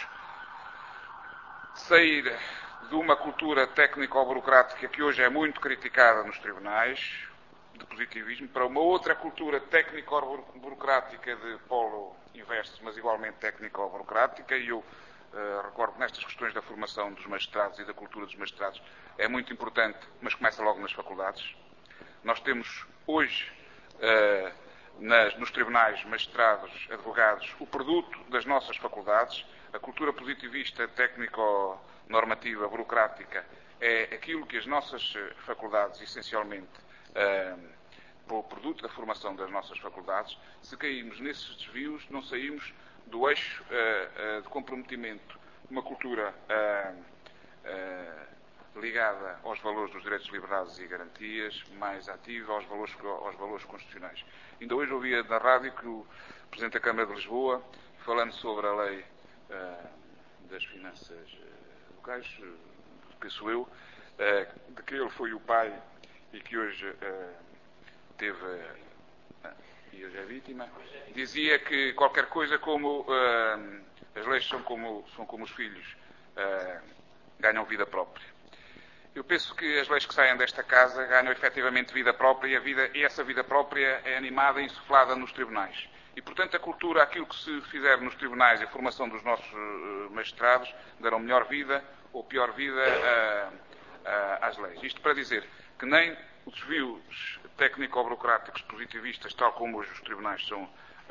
sair de uma cultura técnico-burocrática que hoje é muito criticada nos tribunais, de positivismo, para uma outra cultura técnico-burocrática de polo inverso, mas igualmente técnico-burocrática, e eu uh, recordo que nestas questões da formação dos magistrados e da cultura dos magistrados é muito importante, mas começa logo nas faculdades. Nós temos hoje, uh, nas, nos tribunais, magistrados, advogados, o produto das nossas faculdades. A cultura positivista, técnico-normativa, burocrática, é aquilo que as nossas faculdades, essencialmente, uh, o produto da formação das nossas faculdades. Se caímos nesses desvios, não saímos do eixo uh, uh, de comprometimento de uma cultura uh, uh, ligada aos valores dos direitos, liberdades e garantias, mais ativa aos valores, aos valores constitucionais. Ainda hoje ouvia na rádio que o Presidente da Câmara de Lisboa, falando sobre a lei das finanças locais, penso eu, de que ele foi o pai e que hoje uh, teve, uh, e hoje é vítima, dizia que qualquer coisa como uh, as leis são como, são como os filhos, uh, ganham vida própria. Eu penso que as leis que saem desta casa ganham efetivamente vida própria e, a vida, e essa vida própria é animada e insuflada nos tribunais. E, portanto, a cultura, aquilo que se fizer nos tribunais e a formação dos nossos uh, magistrados, darão melhor vida ou pior vida uh, uh, às leis. Isto para dizer que nem os desvios técnico-burocráticos positivistas, tal como hoje os tribunais são uh,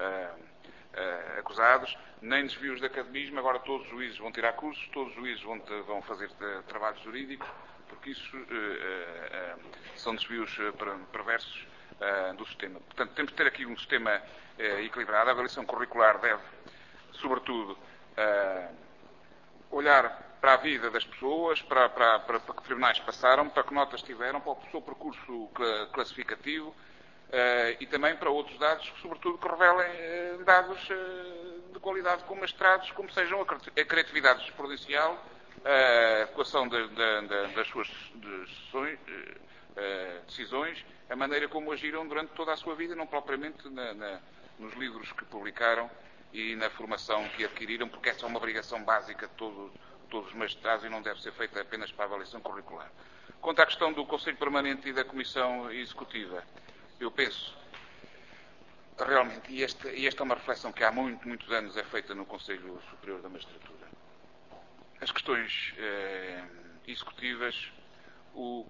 uh, acusados, nem desvios de academismo. Agora todos os juízes vão tirar cursos, todos os juízes vão, vão fazer uh, trabalhos jurídicos, porque isso uh, uh, uh, são desvios uh, perversos uh, do sistema. Portanto, temos de ter aqui um sistema uh, equilibrado. A avaliação curricular deve, sobretudo, uh, olhar para a vida das pessoas, para, para, para, para que tribunais passaram, para que notas tiveram, para o seu percurso classificativo uh, e também para outros dados, sobretudo, que revelem uh, dados uh, de qualidade como magistrados, como sejam a criatividade jurisprudencial, a equação de, de, de, das suas decisões, uh, decisões, a maneira como agiram durante toda a sua vida, não propriamente na, na, nos livros que publicaram e na formação que adquiriram, porque essa é uma obrigação básica de todos, todos os magistrados e não deve ser feita apenas para a avaliação curricular. Quanto à questão do Conselho Permanente e da Comissão Executiva, eu penso realmente, e esta, e esta é uma reflexão que há muito, muitos anos é feita no Conselho Superior da Magistratura, as questões eh, executivas, o,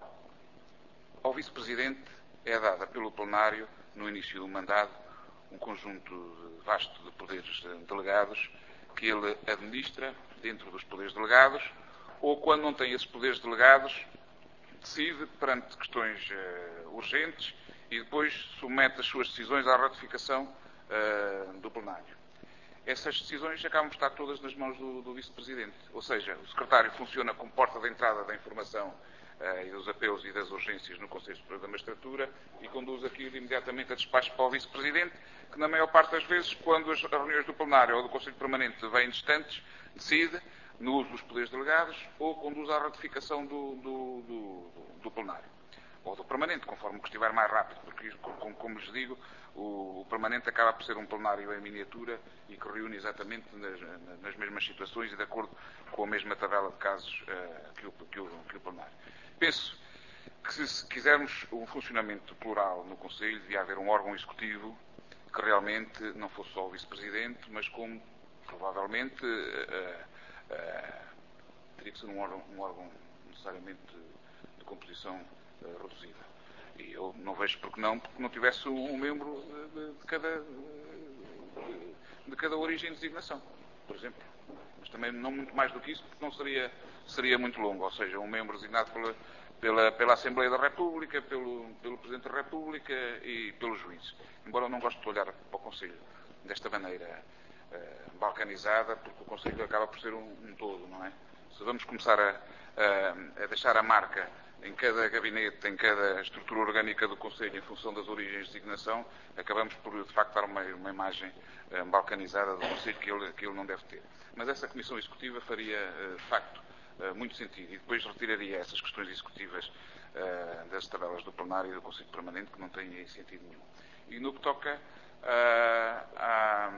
ao Vice-Presidente é dada pelo plenário, no início do mandato, um conjunto vasto de poderes delegados que ele administra dentro dos poderes delegados, ou quando não tem esses poderes delegados, decide perante questões uh, urgentes e depois submete as suas decisões à ratificação uh, do plenário. Essas decisões acabam por estar todas nas mãos do, do Vice-Presidente. Ou seja, o Secretário funciona como porta de entrada da informação uh, e dos apelos e das urgências no Conselho Superior da Magistratura e conduz aquilo imediatamente a despacho para o Vice-Presidente, que na maior parte das vezes, quando as reuniões do plenário ou do Conselho Permanente vêm distantes, decide no uso dos poderes delegados ou conduz à ratificação do, do, do, do plenário. Ou do permanente, conforme que estiver mais rápido, porque, como, como lhes digo, o, o permanente acaba por ser um plenário em miniatura e que reúne exatamente nas, nas mesmas situações e de acordo com a mesma tabela de casos uh, que, o, que, o, que o plenário. Penso que se quisermos um funcionamento plural no Conselho, devia haver um órgão executivo que realmente não fosse só o Vice-Presidente, mas como provavelmente uh, uh, teria que ser um órgão, um órgão necessariamente de composição uh, reduzida. E eu não vejo porque não, porque não tivesse um, um membro de, de, cada, de, de cada origem de designação, por exemplo. Mas também não muito mais do que isso, porque não seria, seria muito longo. Ou seja, um membro designado pela, pela, pela Assembleia da República, pelo, pelo Presidente da República e pelos juízes. Embora eu não goste de olhar para o Conselho desta maneira uh, balcanizada, porque o Conselho acaba por ser um, um todo, não é? Se vamos começar a, a, a deixar a marca em cada gabinete, em cada estrutura orgânica do Conselho, em função das origens de designação, acabamos por, de facto, dar uma, uma imagem uh, balcanizada do Conselho que ele, que ele não deve ter. Mas essa Comissão Executiva faria, uh, de facto, uh, muito sentido. E depois retiraria essas questões executivas uh, das tabelas do plenário e do Conselho Permanente, que não têm sentido nenhum. E no que toca uh, a,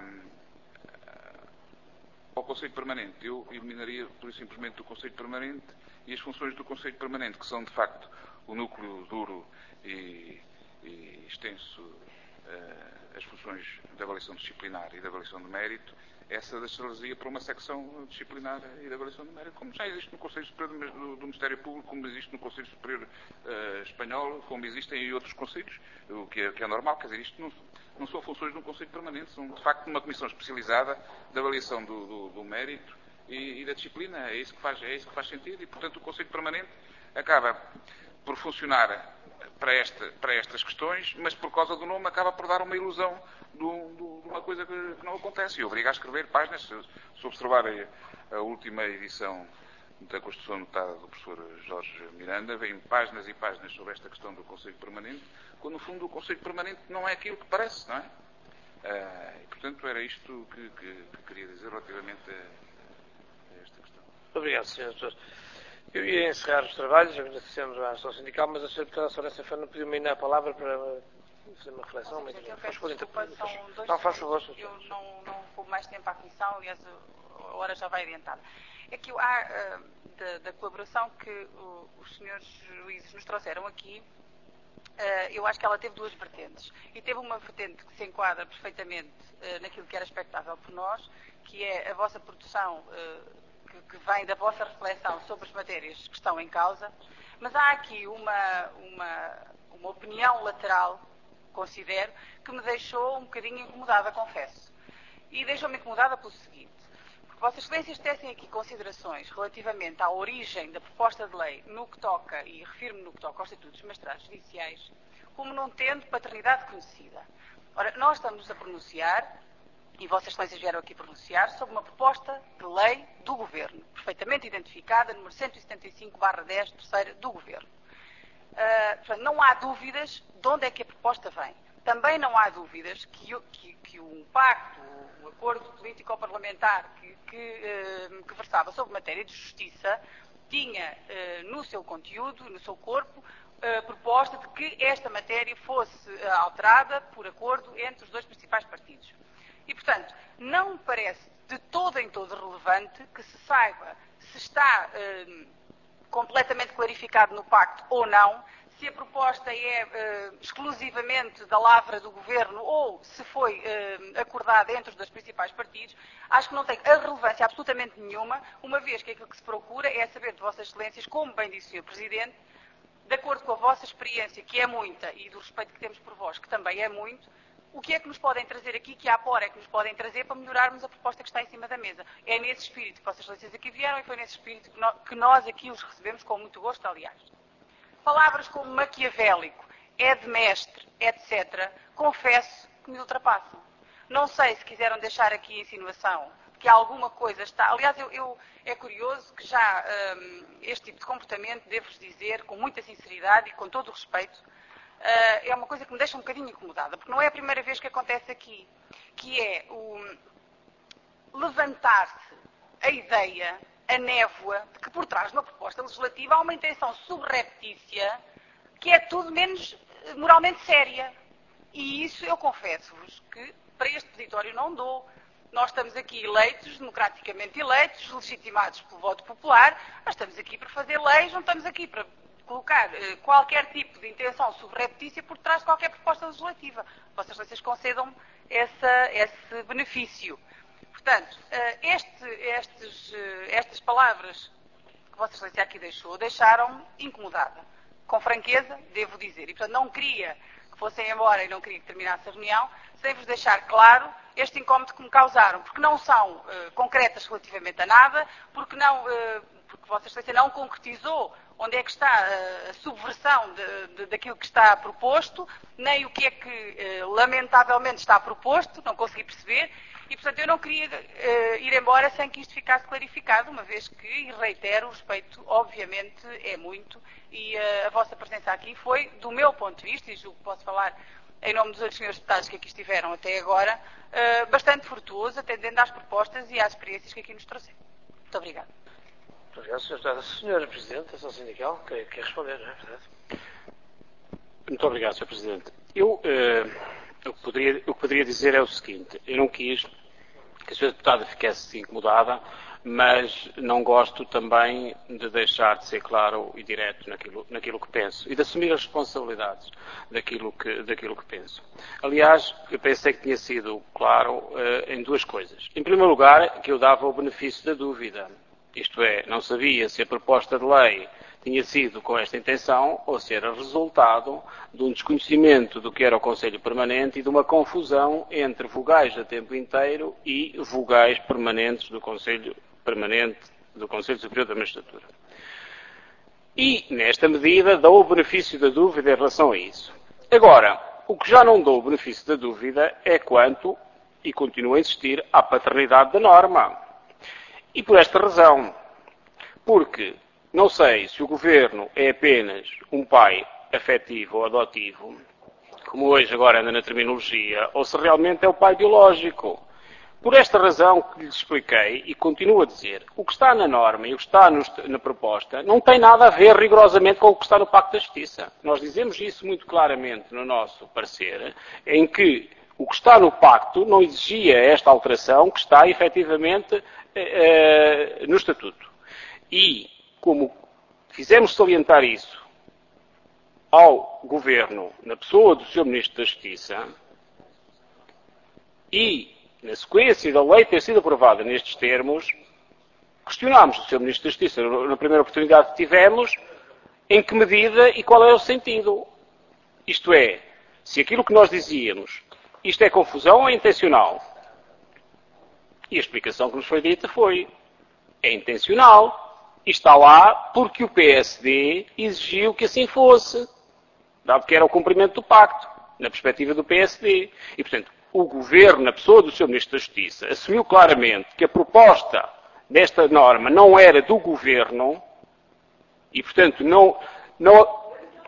ao Conselho Permanente, eu eliminaria, por isso, simplesmente o Conselho Permanente e as funções do Conselho Permanente, que são, de facto, o núcleo duro e, e extenso, uh, as funções de avaliação disciplinar e de avaliação de mérito, essa deixaria para uma secção disciplinar e de avaliação de mérito, como já existe no Conselho Superior do, do Ministério Público, como existe no Conselho Superior uh, Espanhol, como existem em outros conselhos, o que é, que é normal. Quer dizer, isto não, não são funções de um Conselho Permanente, são, de facto, uma comissão especializada de avaliação do, do, do mérito e, e da disciplina. É isso que faz, é isso que faz sentido e, portanto, o Conselho Permanente acaba por funcionar para, esta, para estas questões, mas por causa do nome acaba por dar uma ilusão do, do, de uma coisa que, que não acontece e obriga a escrever páginas. Se, se observarem a, a última edição da Constituição Notada do professor Jorge Miranda, vêm páginas e páginas sobre esta questão do Conselho Permanente, quando no fundo o Conselho Permanente não é aquilo que parece, não é? Uh, e, portanto, era isto que, que, que queria dizer relativamente a, a esta questão. Obrigado, senhor Doutor. Eu ia encerrar os trabalhos, agradecemos à Associação Sindical, mas a senhora Deputada Sorença Fernandes pediu-me ainda a palavra para fazer uma reflexão. Ou seja, mas, eu faz peço favor, desculpa, inter- são dois não, faz favor. segundos. Eu não, não vou mais tempo à comissão, aliás, a hora já vai adiantada. É que há, uh, da, da colaboração que uh, os senhores juízes nos trouxeram aqui, uh, eu acho que ela teve duas vertentes. E teve uma vertente que se enquadra perfeitamente uh, naquilo que era expectável por nós, que é a vossa produção, uh, que, que vem da vossa reflexão sobre as matérias que estão em causa. Mas há aqui uma, uma, uma opinião lateral, considero, que me deixou um bocadinho incomodada, confesso. E deixou-me incomodada pelo seguinte, porque Vossas Excelências tecem aqui considerações relativamente à origem da proposta de lei no que toca, e refiro-me no que toca aos estatutos dos magistrados judiciais, como não tendo paternidade conhecida. Ora, nós estamos a pronunciar, e Vossas Excelências vieram aqui pronunciar, sobre uma proposta de lei do Governo, perfeitamente identificada, número cento e setenta e cinco barra dez, terceira, do Governo. Uh, portanto, não há dúvidas de onde é que a proposta vem. Também não há dúvidas que, que, que um pacto, um acordo político-parlamentar que, que, uh, que versava sobre matéria de justiça tinha uh, no seu conteúdo, no seu corpo, a proposta de que esta matéria fosse uh, alterada por acordo entre os dois principais partidos. E, portanto, não me parece de todo em todo relevante que se saiba se está uh, completamente clarificado no pacto ou não, se a proposta é uh, exclusivamente da lavra do Governo ou se foi uh, acordada entre os dois principais partidos. Acho que não tem a relevância absolutamente nenhuma, uma vez que aquilo que se procura é saber de Vossas Excelências, como bem disse o senhor Presidente, de acordo com a vossa experiência, que é muita, e do respeito que temos por vós, que também é muito, o que é que nos podem trazer aqui, que à pora é que nos podem trazer para melhorarmos a proposta que está em cima da mesa. É nesse espírito que Vossas Excelências aqui vieram e foi nesse espírito que nós, que nós aqui os recebemos com muito gosto, aliás. Palavras como maquiavélico, é de mestre, etcétera, confesso que me ultrapassam. Não sei se quiseram deixar aqui a insinuação de que alguma coisa está... Aliás, eu, eu, é curioso que já hum, este tipo de comportamento, devo-vos dizer, com muita sinceridade e com todo o respeito, uh, é uma coisa que me deixa um bocadinho incomodada, porque não é a primeira vez que acontece aqui, que é o levantar-se a ideia, a névoa, de que por trás de uma proposta legislativa há uma intenção subreptícia que é tudo menos moralmente séria. E isso eu confesso-vos que para este peditório não dou. Nós estamos aqui eleitos, democraticamente eleitos, legitimados pelo voto popular, mas estamos aqui para fazer leis, não estamos aqui para colocar uh, qualquer tipo de intenção subreptícia por trás de qualquer proposta legislativa. Vossas Excelências concedam essa, esse benefício. Portanto, uh, este, estes, uh, estas palavras que Vossa Excelência aqui deixou, deixaram-me incomodada. Com franqueza, devo dizer. E, portanto, não queria que fossem embora e não queria que terminasse a reunião, sem vos deixar claro este incómodo que me causaram, porque não são uh, concretas relativamente a nada, porque, não, uh, porque Vossa Excelência não concretizou onde é que está uh, a subversão de, de, daquilo que está proposto, nem o que é que uh, lamentavelmente está proposto, não consegui perceber, e portanto eu não queria uh, ir embora sem que isto ficasse clarificado, uma vez que, e reitero, o respeito obviamente é muito, e uh, a vossa presença aqui foi, do meu ponto de vista, e julgo que posso falar em nome dos outros senhores deputados que aqui estiveram até agora, uh, bastante fortuoso, atendendo às propostas e às experiências que aqui nos trouxeram. Muito obrigada. Muito obrigado, senhor Deputado. senhora Presidente da Associação Sindical, quer, quer responder, não é verdade? Muito obrigado, senhor Presidente. Eu, uh, o, que poderia, o que poderia dizer é o seguinte, eu não quis que a senhora Deputada ficasse incomodada, mas não gosto também de deixar de ser claro e direto naquilo, naquilo que penso e de assumir as responsabilidades daquilo que, daquilo que penso. Aliás, eu pensei que tinha sido claro uh, em duas coisas. Em primeiro lugar, que eu dava o benefício da dúvida. Isto é, não sabia se a proposta de lei tinha sido com esta intenção ou se era resultado de um desconhecimento do que era o Conselho Permanente e de uma confusão entre vogais a tempo inteiro e vogais permanentes do Conselho Permanente do Conselho Superior da Magistratura. E, nesta medida, dou o benefício da dúvida em relação a isso. Agora, o que já não dou o benefício da dúvida é quanto, e continuo a insistir, à paternidade da norma. E por esta razão, porque não sei se o Governo é apenas um pai afetivo ou adotivo, como hoje agora anda na terminologia, ou se realmente é o pai biológico. Por esta razão que lhes expliquei, e continuo a dizer, o que está na norma e o que está no, na proposta não tem nada a ver rigorosamente com o que está no Pacto da Justiça. Nós dizemos isso muito claramente no nosso parecer, em que o que está no Pacto não exigia esta alteração que está efetivamente eh, no Estatuto. E, como fizemos salientar isso ao Governo, na pessoa do senhor Ministro da Justiça, e na sequência da lei ter sido aprovada nestes termos, questionámos o senhor Ministro da Justiça, na primeira oportunidade que tivemos, em que medida e qual é o sentido. Isto é, se aquilo que nós dizíamos, isto é confusão ou é intencional? E a explicação que nos foi dita foi, é intencional, e está lá porque o P S D exigiu que assim fosse, dado que era o cumprimento do pacto, na perspectiva do P S D. E, portanto, o Governo, na pessoa do senhor Ministro da Justiça, assumiu claramente que a proposta desta norma não era do Governo e, portanto, não... não...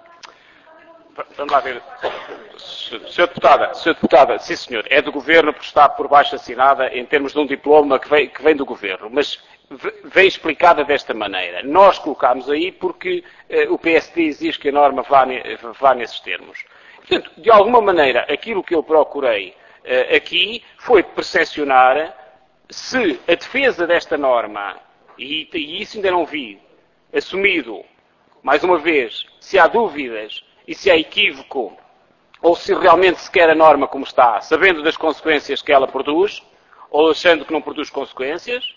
Vamos lá ver. senhora Deputada, senhora Deputada, sim senhor, é do Governo porque está por baixo assinada em termos de um diploma que vem, que vem do Governo, mas vem explicada desta maneira. Nós colocámos aí porque eh, o P S D exige que a norma vá, vá nesses termos. Portanto, de alguma maneira, aquilo que eu procurei aqui foi percepcionar se a defesa desta norma, e, e isso ainda não vi, assumido, mais uma vez, se há dúvidas e se há equívoco, ou se realmente se quer a norma como está, sabendo das consequências que ela produz, ou achando que não produz consequências,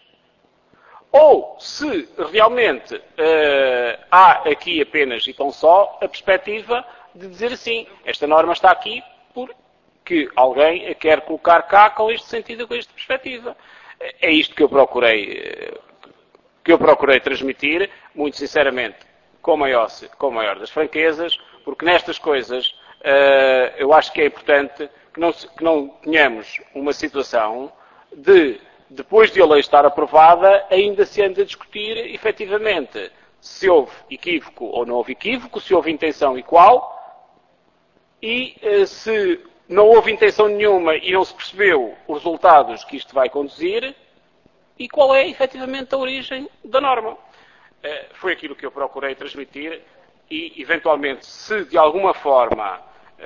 ou se realmente uh, há aqui apenas e tão só a perspectiva de dizer assim, esta norma está aqui por que alguém a quer colocar cá com este sentido, com esta perspectiva. É isto que eu procurei, que eu procurei transmitir, muito sinceramente, com a maior, com a maior das franquezas, porque nestas coisas uh, eu acho que é importante que não, que não tenhamos uma situação de, depois de a lei estar aprovada, ainda se ande a discutir, efetivamente, se houve equívoco ou não houve equívoco, se houve intenção e qual, e uh, se não houve intenção nenhuma e não se percebeu os resultados que isto vai conduzir e qual é, efetivamente, a origem da norma. Foi aquilo que eu procurei transmitir e, eventualmente, se de alguma forma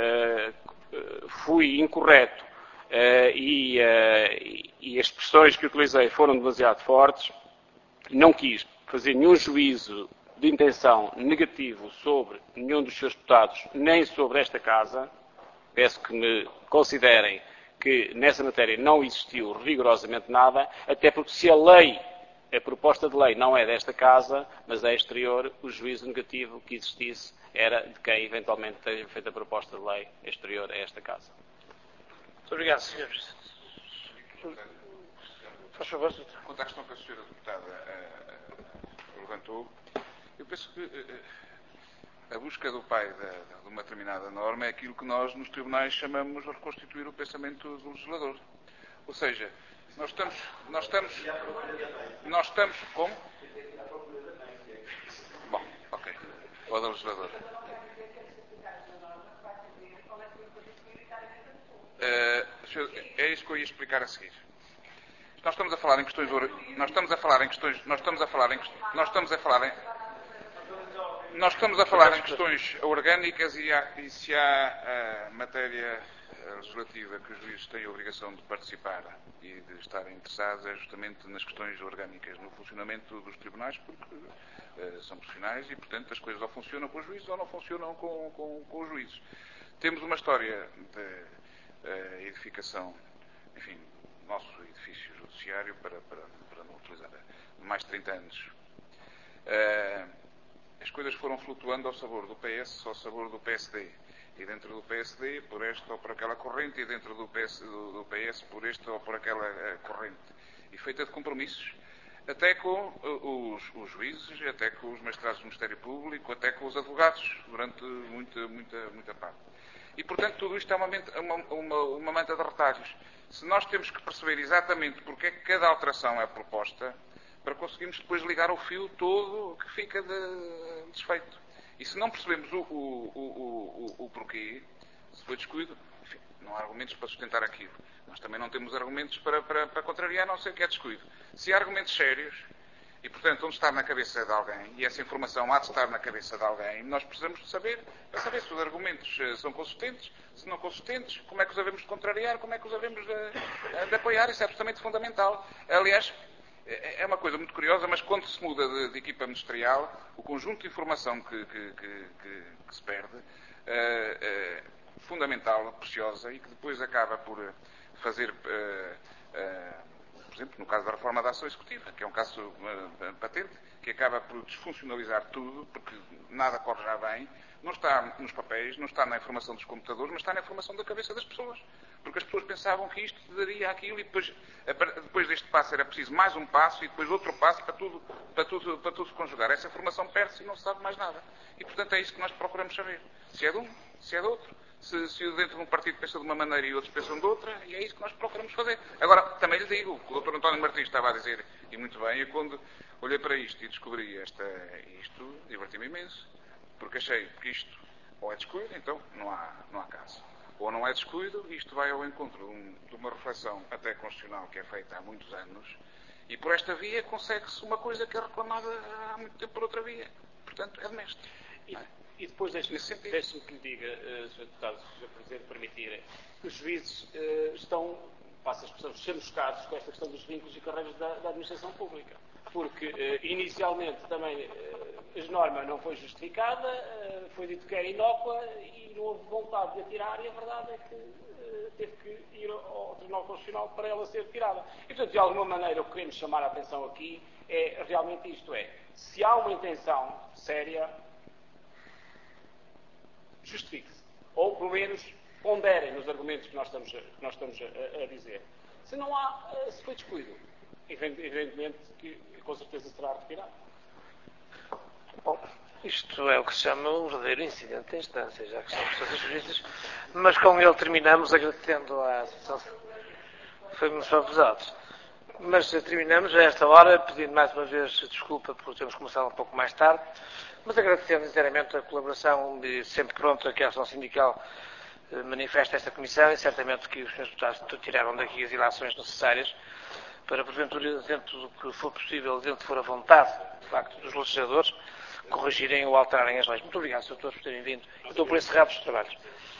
fui incorreto e, e as expressões que utilizei foram demasiado fortes, não quis fazer nenhum juízo de intenção negativo sobre nenhum dos seus deputados, nem sobre esta Casa. Peço que me considerem que nessa matéria não existiu rigorosamente nada, até porque se a lei, a proposta de lei não é desta Casa, mas é exterior, o juízo negativo que existisse era de quem eventualmente tenha feito a proposta de lei exterior a esta Casa. Muito obrigado, senhor. Faz favor, senhor. Quanto à questão que a senhora deputada uh, uh, levantou, eu penso que uh, a busca do pai de, de uma determinada norma é aquilo que nós nos tribunais chamamos de reconstituir o pensamento do legislador. Ou seja, nós estamos... Nós estamos... Nós estamos... Como? Bom, ok. Ou do legislador. Uh, é isso que eu ia explicar a seguir. Nós estamos a falar em questões... Nós estamos a falar em questões... Nós estamos a falar em... Nós estamos a falar em... Nós estamos a falar em questões orgânicas e, há, e se há uh, matéria legislativa que os juízes têm a obrigação de participar e de estarem interessados é justamente nas questões orgânicas, no funcionamento dos tribunais, porque uh, são profissionais e, portanto, as coisas ou funcionam com os juízes ou não funcionam com, com, com os juízes. Temos uma história de uh, edificação, enfim, nosso edifício judiciário, para, para, para não utilizar mais de trinta anos. Uh, As coisas foram flutuando ao sabor do P S, ao sabor do P S D. E dentro do P S D, por esta ou por aquela corrente, e dentro do P S, do, do P S por esta ou por aquela uh, corrente. E feita de compromissos, até com uh, os, os juízes, até com os magistrados do Ministério Público, até com os advogados, durante muita, muita, muita parte. E, portanto, tudo isto é uma, uma, uma, uma manta de retalhos. Se nós temos que perceber exatamente porque é que cada alteração é proposta, para conseguirmos depois ligar o fio todo que fica de desfeito. E se não percebemos o, o, o, o, o porquê, se foi descuido, enfim, não há argumentos para sustentar aquilo. Nós também não temos argumentos para, para, para contrariar, a não ser que é descuido. Se há argumentos sérios, e portanto onde está na cabeça de alguém, e essa informação há de estar na cabeça de alguém, nós precisamos de saber, para saber se os argumentos são consistentes, se não consistentes, como é que os havemos de contrariar, como é que os havemos de, de apoiar, isso é absolutamente fundamental. Aliás, é uma coisa muito curiosa, mas quando se muda de, de equipa ministerial, o conjunto de informação que, que, que, que, que se perde, é, é fundamental, preciosa, e que depois acaba por fazer... É, é, por exemplo, no caso da reforma da ação executiva, que é um caso uh, patente, que acaba por desfuncionalizar tudo, porque nada corre já bem, não está nos papéis, não está na informação dos computadores, mas está na informação da cabeça das pessoas. Porque as pessoas pensavam que isto daria aquilo e depois, depois deste passo era preciso mais um passo e depois outro passo para tudo, para tudo, para tudo se conjugar. Essa informação perde-se e não se sabe mais nada. E, portanto, é isso que nós procuramos saber. Se é de um, se é de outro. Se, se dentro de um partido pensa de uma maneira e outros pensam de outra, e é isso que nós procuramos fazer. Agora, também lhe digo, o doutor António Martins estava a dizer, e muito bem, eu quando olhei para isto e descobri esta, isto, diverti-me imenso, porque achei que isto ou é descuido, então não há, não há caso. Ou não é descuido, isto vai ao encontro de, um, de uma reflexão até constitucional que é feita há muitos anos, e por esta via consegue-se uma coisa que é reclamada há muito tempo por outra via. Portanto, é de mestre. E, e depois deixe-me deixe que lhe diga, uh, senhor Deputado, se o Presidente permitir, que os juízes uh, estão, passa a expressão, chamuscados com esta questão dos vínculos e carreiras da, da administração pública. Porque, uh, inicialmente, também uh, a norma não foi justificada, uh, foi dito que era inócua e não houve vontade de a tirar, e a verdade é que uh, teve que ir ao Tribunal Constitucional para ela ser tirada. E, portanto, de alguma maneira, o que queremos chamar a atenção aqui é realmente isto, é, se há uma intenção séria, justifique-se. Ou, pelo menos, ponderem nos argumentos que nós estamos, a, que nós estamos a, a dizer. Se não há, se foi descuido, evidentemente que com certeza será retirado. Bom, isto é o que se chama um verdadeiro incidente de instância, já que são pessoas juízes, mas com ele terminamos agradecendo à Associação. Foi-nos avisados. Mas terminamos a esta hora, pedindo mais uma vez desculpa por termos começado um pouco mais tarde, mas agradecendo sinceramente a colaboração e sempre pronta que a ação sindical manifesta esta comissão, e certamente que os senhores deputados tiraram daqui as ilações necessárias para, porventura, dentro do que for possível, dentro do que for a vontade, de facto, dos legisladores, corrigirem ou alterarem as leis. Muito obrigado, senhor Doutor, por terem vindo. Eu estou por encerrados os trabalhos.